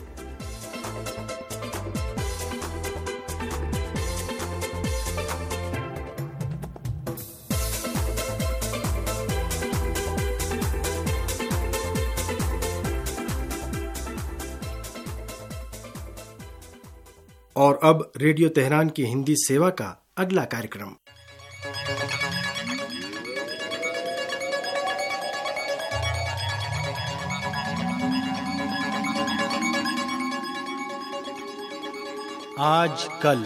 और अब रेडियो तेहरान की हिंदी सेवा का अगला कार्यक्रम। आज कल।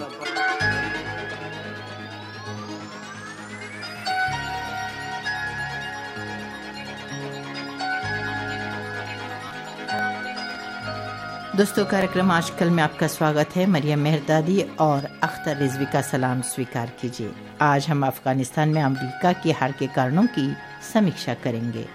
दोस्तों, कार्यक्रम आजकल में आपका स्वागत है। मरियम मेहरदादी और अख्तर रिजवी का सलाम स्वीकार कीजिए। आज हम अफगानिस्तान में अमेरिका की हार के कारणों की समीक्षा करेंगे।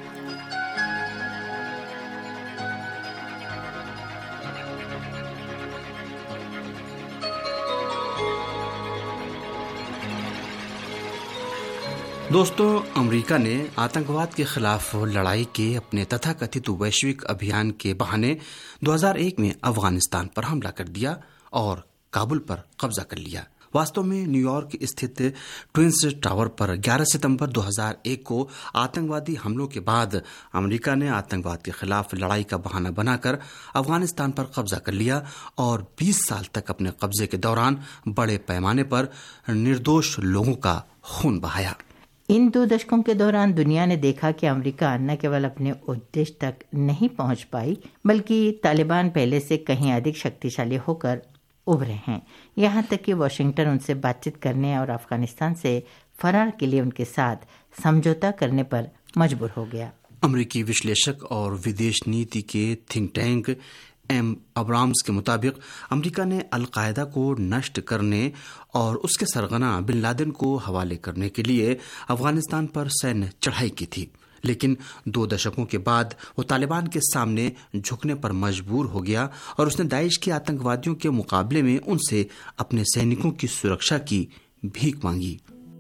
दोस्तों, अमेरिका ने आतंकवाद के खिलाफ लड़ाई के अपने तथाकथित वैश्विक अभियान के बहाने 2001 में अफगानिस्तान पर हमला कर दिया और काबुल पर कब्जा कर लिया। वास्तव में न्यूयॉर्क स्थित ट्विंस टावर पर 11 सितंबर 2001 को आतंकवादी हमलों के बाद अमेरिका ने आतंकवाद के खिलाफ लड़ाई का बहाना बनाकर अफगानिस्तान पर कब्जा कर लिया और 20 साल तक अपने कब्जे के दौरान बड़े पैमाने पर निर्दोष लोगों का खून बहाया। इन 2 दशकों के दौरान दुनिया ने देखा कि अमेरिका न केवल अपने उद्देश्य तक नहीं पहुंच पाई, बल्कि तालिबान पहले से कहीं अधिक शक्तिशाली होकर उभरे हैं। यहाँ तक कि वाशिंगटन उनसे बातचीत करने और अफगानिस्तान से फरार के लिए उनके साथ समझौता करने पर मजबूर हो गया। अमेरिकी विश्लेषक और विदेश नीति के थिंक टैंक एम अब्राम्स के मुताबिक अमेरिका ने अलकायदा को नष्ट करने और उसके सरगना बिन लादेन को हवाले करने के लिए अफगानिस्तान पर सैन्य चढ़ाई की थी, लेकिन 2 दशकों के बाद वो तालिबान के सामने झुकने पर मजबूर हो गया और उसने दाइश के आतंकवादियों के मुकाबले में उनसे अपने सैनिकों की सुरक्षा की भीख मांगी।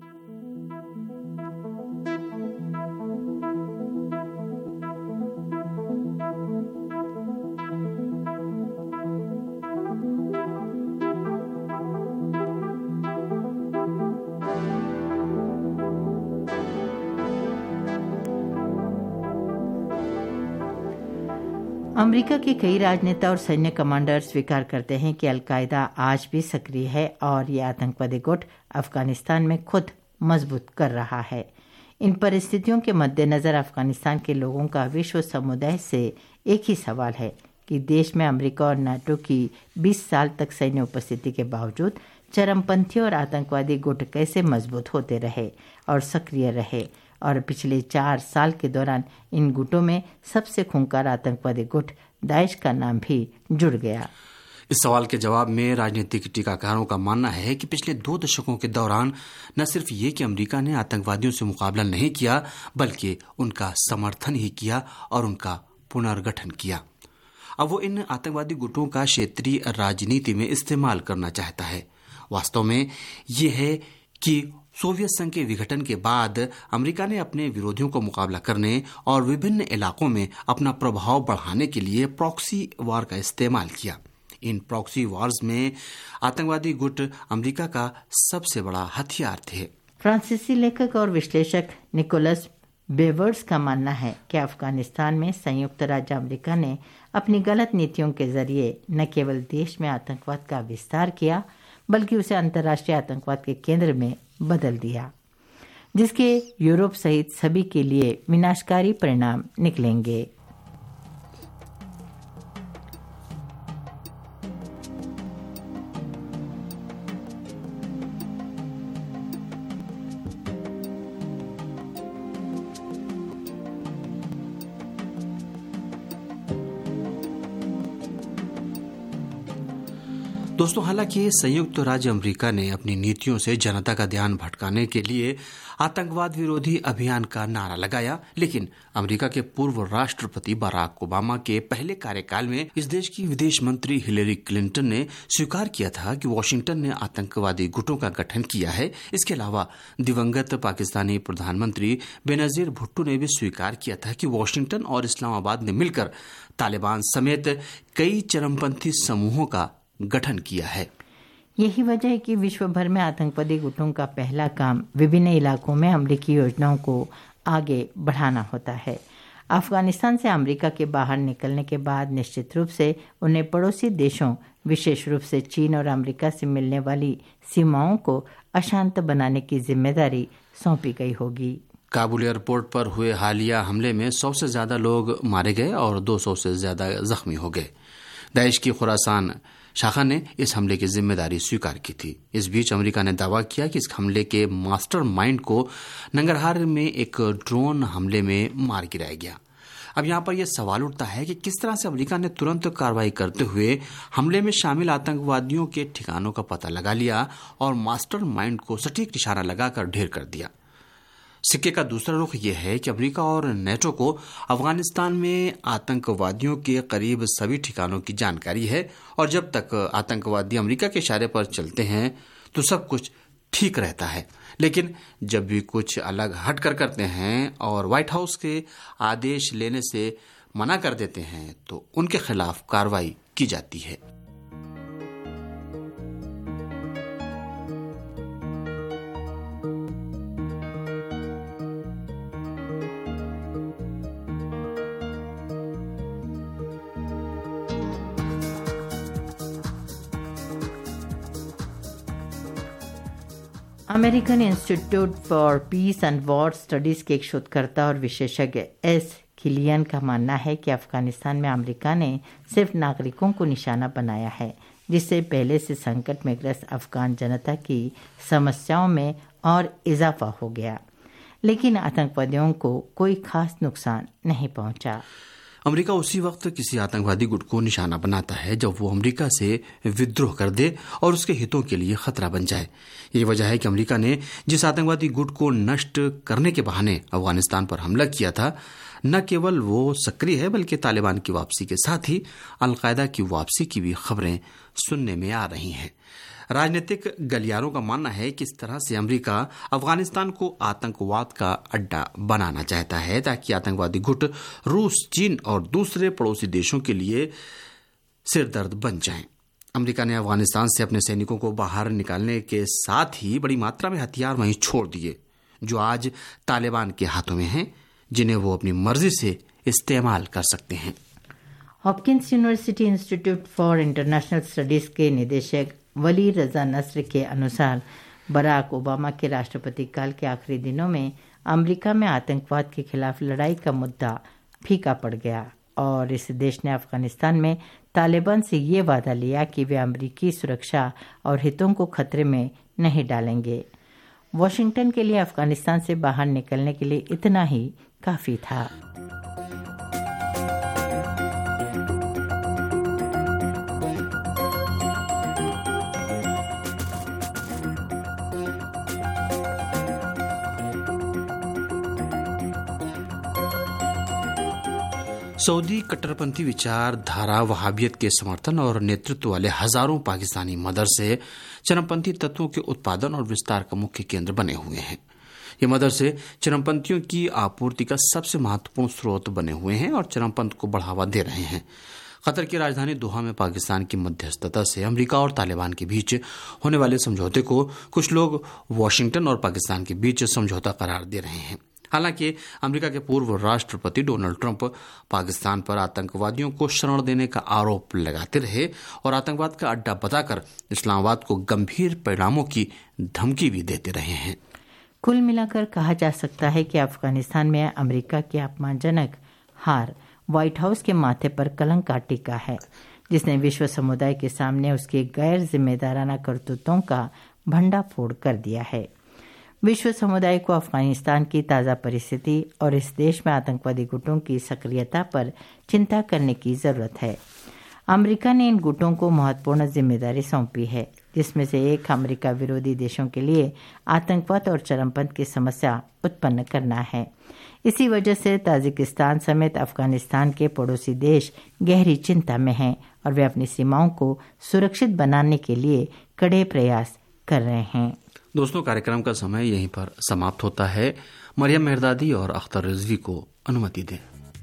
अमेरिका के कई राजनेता और सैन्य कमांडर स्वीकार करते हैं कि अलकायदा आज भी सक्रिय है और ये आतंकवादी गुट अफगानिस्तान में खुद मजबूत कर रहा है। इन परिस्थितियों के मद्देनजर अफगानिस्तान के लोगों का विश्व समुदाय से एक ही सवाल है कि देश में अमेरिका और नाटो की 20 साल तक सैन्य उपस्थिति के बावजूद चरमपंथी और आतंकवादी गुट कैसे मजबूत होते रहे और सक्रिय रहे, और पिछले 4 साल के दौरान इन गुटों में सबसे खूंखार आतंकवादी गुट दाइश का नाम भी जुड़ गया। इस सवाल के जवाब में राजनीतिक टीकाकारों का मानना है कि पिछले 2 दशकों के दौरान न सिर्फ ये कि अमेरिका ने आतंकवादियों से मुकाबला नहीं किया, बल्कि उनका समर्थन ही किया और उनका पुनर्गठन किया। अब वो इन आतंकवादी गुटों का क्षेत्रीय राजनीति में इस्तेमाल करना चाहता है। वास्तव में ये है कि सोवियत संघ के विघटन के बाद अमेरिका ने अपने विरोधियों को मुकाबला करने और विभिन्न इलाकों में अपना प्रभाव बढ़ाने के लिए प्रॉक्सी वार का इस्तेमाल किया। इन प्रॉक्सी वार्स में आतंकवादी गुट अमेरिका का सबसे बड़ा हथियार थे। फ्रांसीसी लेखक और विश्लेषक निकोलस बेवर्स का मानना है कि अफगानिस्तान में संयुक्त राज्य अमेरिका ने अपनी गलत नीतियों के जरिए न केवल देश में आतंकवाद का विस्तार किया, बल्कि उसे अंतर्राष्ट्रीय आतंकवाद के केंद्र में बदल दिया, जिसके यूरोप सहित सभी के लिए विनाशकारी परिणाम निकलेंगे। दोस्तों, हालांकि संयुक्त राज्य अमेरिका ने अपनी नीतियों से जनता का ध्यान भटकाने के लिए आतंकवाद विरोधी अभियान का नारा लगाया, लेकिन अमेरिका के पूर्व राष्ट्रपति बराक ओबामा के पहले कार्यकाल में इस देश की विदेश मंत्री हिलेरी क्लिंटन ने स्वीकार किया था कि वॉशिंगटन ने आतंकवादी गुटों का गठन किया है। इसके अलावा दिवंगत पाकिस्तानी प्रधानमंत्री बेनजीर भुट्टो ने भी स्वीकार किया था कि वॉशिंगटन और इस्लामाबाद ने मिलकर तालिबान समेत कई चरमपंथी समूहों का गठन किया है। यही वजह है कि विश्व भर में आतंकवादी गुटों का पहला काम विभिन्न इलाकों में अमेरिकी योजनाओं को आगे बढ़ाना होता है। अफगानिस्तान से अमेरिका के बाहर निकलने के बाद निश्चित रूप से उन्हें पड़ोसी देशों, विशेष रूप से चीन और अमेरिका से मिलने वाली सीमाओं को अशांत बनाने की जिम्मेदारी सौंपी गई होगी। काबुल एयरपोर्ट पर हुए हालिया हमले में 100 से ज्यादा लोग मारे गए और 200 से ज्यादा जख्मी हो गए। दाइश की खुरासान शाखा ने इस हमले की जिम्मेदारी स्वीकार की थी। इस बीच अमेरिका ने दावा किया कि इस हमले के मास्टरमाइंड को नंगरहार में एक ड्रोन हमले में मार गिराया गया। अब यहाँ पर यह सवाल उठता है कि किस तरह से अमेरिका ने तुरंत कार्रवाई करते हुए हमले में शामिल आतंकवादियों के ठिकानों का पता लगा लिया और मास्टरमाइंड को सटीक निशाना लगाकर ढेर कर दिया। सिक्के का दूसरा रुख यह है कि अमेरिका और नेटो को अफगानिस्तान में आतंकवादियों के करीब सभी ठिकानों की जानकारी है और जब तक आतंकवादी अमेरिका के इशारे पर चलते हैं तो सब कुछ ठीक रहता है, लेकिन जब भी कुछ अलग हटकर करते हैं और व्हाइट हाउस के आदेश लेने से मना कर देते हैं तो उनके खिलाफ कार्रवाई की जाती है। American institute for peace and war studies के एक शोधकर्ता और विशेषज्ञ एस किलियन का मानना है कि अफगानिस्तान में अमेरिका ने सिर्फ नागरिकों को निशाना बनाया है, जिससे पहले से संकट में ग्रस्त अफगान जनता की समस्याओं में और इजाफा हो गया, लेकिन आतंकवादियों को कोई खास नुकसान नहीं पहुंचा। अमेरिका उसी वक्त किसी आतंकवादी गुट को निशाना बनाता है जब वो अमेरिका से विद्रोह कर दे और उसके हितों के लिए खतरा बन जाए। यही वजह है कि अमेरिका ने जिस आतंकवादी गुट को नष्ट करने के बहाने अफगानिस्तान पर हमला किया था, न केवल वो सक्रिय है बल्कि तालिबान की वापसी के साथ ही अलकायदा की वापसी की भी खबरें सुनने में आ रही हैं। राजनीतिक गलियारों का मानना है कि इस तरह से अमेरिका अफगानिस्तान को आतंकवाद का अड्डा बनाना चाहता है ताकि आतंकवादी गुट रूस, चीन और दूसरे पड़ोसी देशों के लिए सिरदर्द बन जाएं। अमेरिका ने अफगानिस्तान से अपने सैनिकों को बाहर निकालने के साथ ही बड़ी मात्रा में हथियार वहीं छोड़ दिए, जो आज तालिबान के हाथों में हैं, जिन्हें वो अपनी मर्जी से इस्तेमाल कर सकते हैं। Hopkins university institute for international studies के निदेशक वली रजा नस्र के अनुसार बराक ओबामा के राष्ट्रपति काल के आखिरी दिनों में अमेरिका में आतंकवाद के खिलाफ लड़ाई का मुद्दा फीका पड़ गया और इस देश ने अफगानिस्तान में तालिबान से ये वादा लिया कि वे अमेरिकी सुरक्षा और हितों को खतरे में नहीं डालेंगे। वॉशिंगटन के लिए अफगानिस्तान से बाहर निकलने के लिए इतना ही काफी था। सऊदी कट्टरपंथी विचारधारा वहाबियत के समर्थन और नेतृत्व वाले हजारों पाकिस्तानी मदरसे चरमपंथी तत्वों के उत्पादन और विस्तार का मुख्य केंद्र बने हुए हैं। ये मदरसे चरमपंथियों की आपूर्ति का सबसे महत्वपूर्ण स्रोत बने हुए हैं और चरमपंथ को बढ़ावा दे रहे हैं। कतर की राजधानी दोहा में पाकिस्तान की मध्यस्थता से अमेरिका और तालिबान के बीच होने वाले समझौते को कुछ लोग वाशिंगटन और पाकिस्तान के बीच समझौता करार दे रहे हैं। हालांकि अमेरिका के पूर्व राष्ट्रपति डोनाल्ड ट्रंप पाकिस्तान पर आतंकवादियों को शरण देने का आरोप लगाते रहे और आतंकवाद का अड्डा बताकर इस्लामाबाद को गंभीर परिणामों की धमकी भी देते रहे हैं। कुल मिलाकर कहा जा सकता है कि अफगानिस्तान में अमेरिका की अपमानजनक हार व्हाइट हाउस के माथे पर कलंक का टीका है, जिसने विश्व समुदाय के सामने उसके गैर जिम्मेदाराना करतूतों का भंडाफोड़ कर दिया है। विश्व समुदाय को अफगानिस्तान की ताज़ा परिस्थिति और इस देश में आतंकवादी गुटों की सक्रियता पर चिंता करने की जरूरत है। अमेरिका ने इन गुटों को महत्वपूर्ण जिम्मेदारी सौंपी है, जिसमें से एक अमेरिका विरोधी देशों के लिए आतंकवाद और चरमपंथ की समस्या उत्पन्न करना है। इसी वजह से ताजिकिस्तान समेत अफगानिस्तान के पड़ोसी देश गहरी चिंता में हैं और वे अपनी सीमाओं को सुरक्षित बनाने के लिए कड़े प्रयास कर रहे हैं। दोस्तों, कार्यक्रम का समय यहीं पर समाप्त होता है। मरियम मेहरदादी और अख्तर रिजवी को अनुमति दें।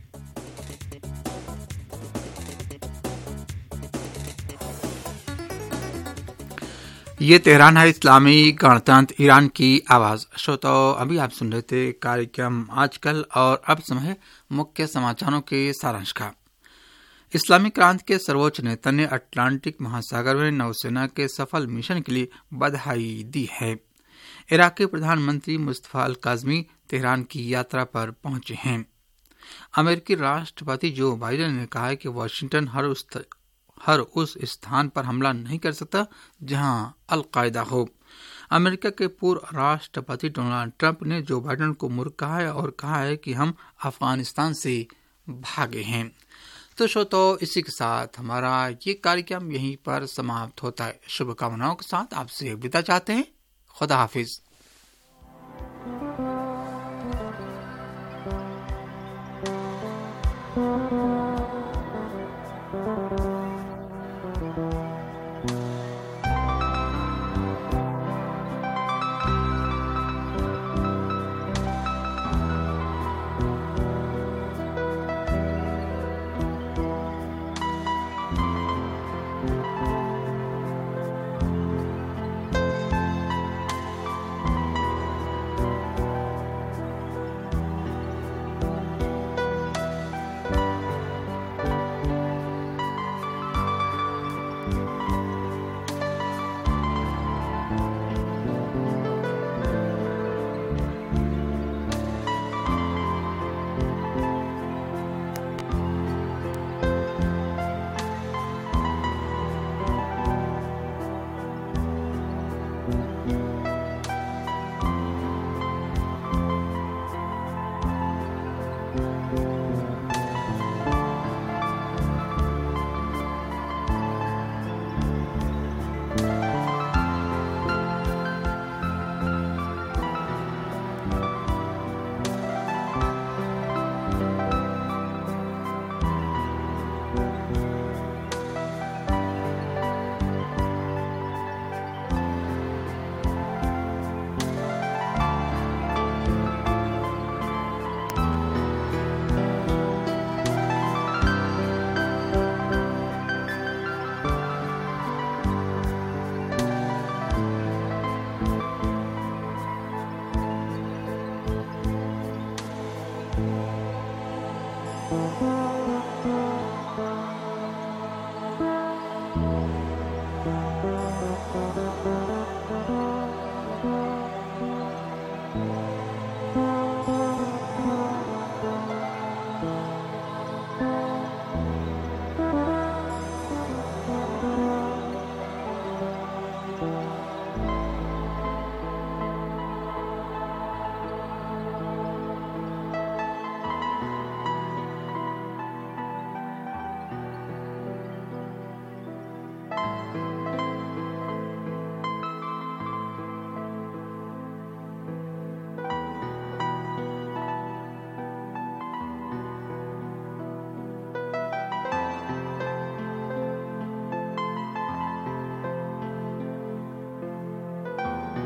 ये तेहरान है, इस्लामी गणतंत्र ईरान की आवाज। श्रोताओं, अभी आप सुन रहे थे कार्यक्रम आजकल और अब समय मुख्य समाचारों के सारांश का। इस्लामी क्रांति के सर्वोच्च नेता ने अटलांटिक महासागर में नौसेना के सफल मिशन के लिए बधाई दी है। इराकी प्रधानमंत्री मुस्तफा अल काज़मी तेहरान की यात्रा पर पहुंचे हैं। अमेरिकी राष्ट्रपति जो बाइडेन ने कहा है कि वाशिंगटन हर उस स्थान पर हमला नहीं कर सकता जहां अलकायदा हो। अमेरिका के पूर्व राष्ट्रपति डोनाल्ड ट्रंप ने जो बाइडेन को मूर्ख कहा है और कहा है कि हम अफगानिस्तान से भागे हैं। तो श्रोताओं, इसी के साथ हमारा ये कार्यक्रम यहीं पर समाप्त होता है। शुभकामनाओं के साथ आपसे विदा चाहते हैं। खुदा हाफिज।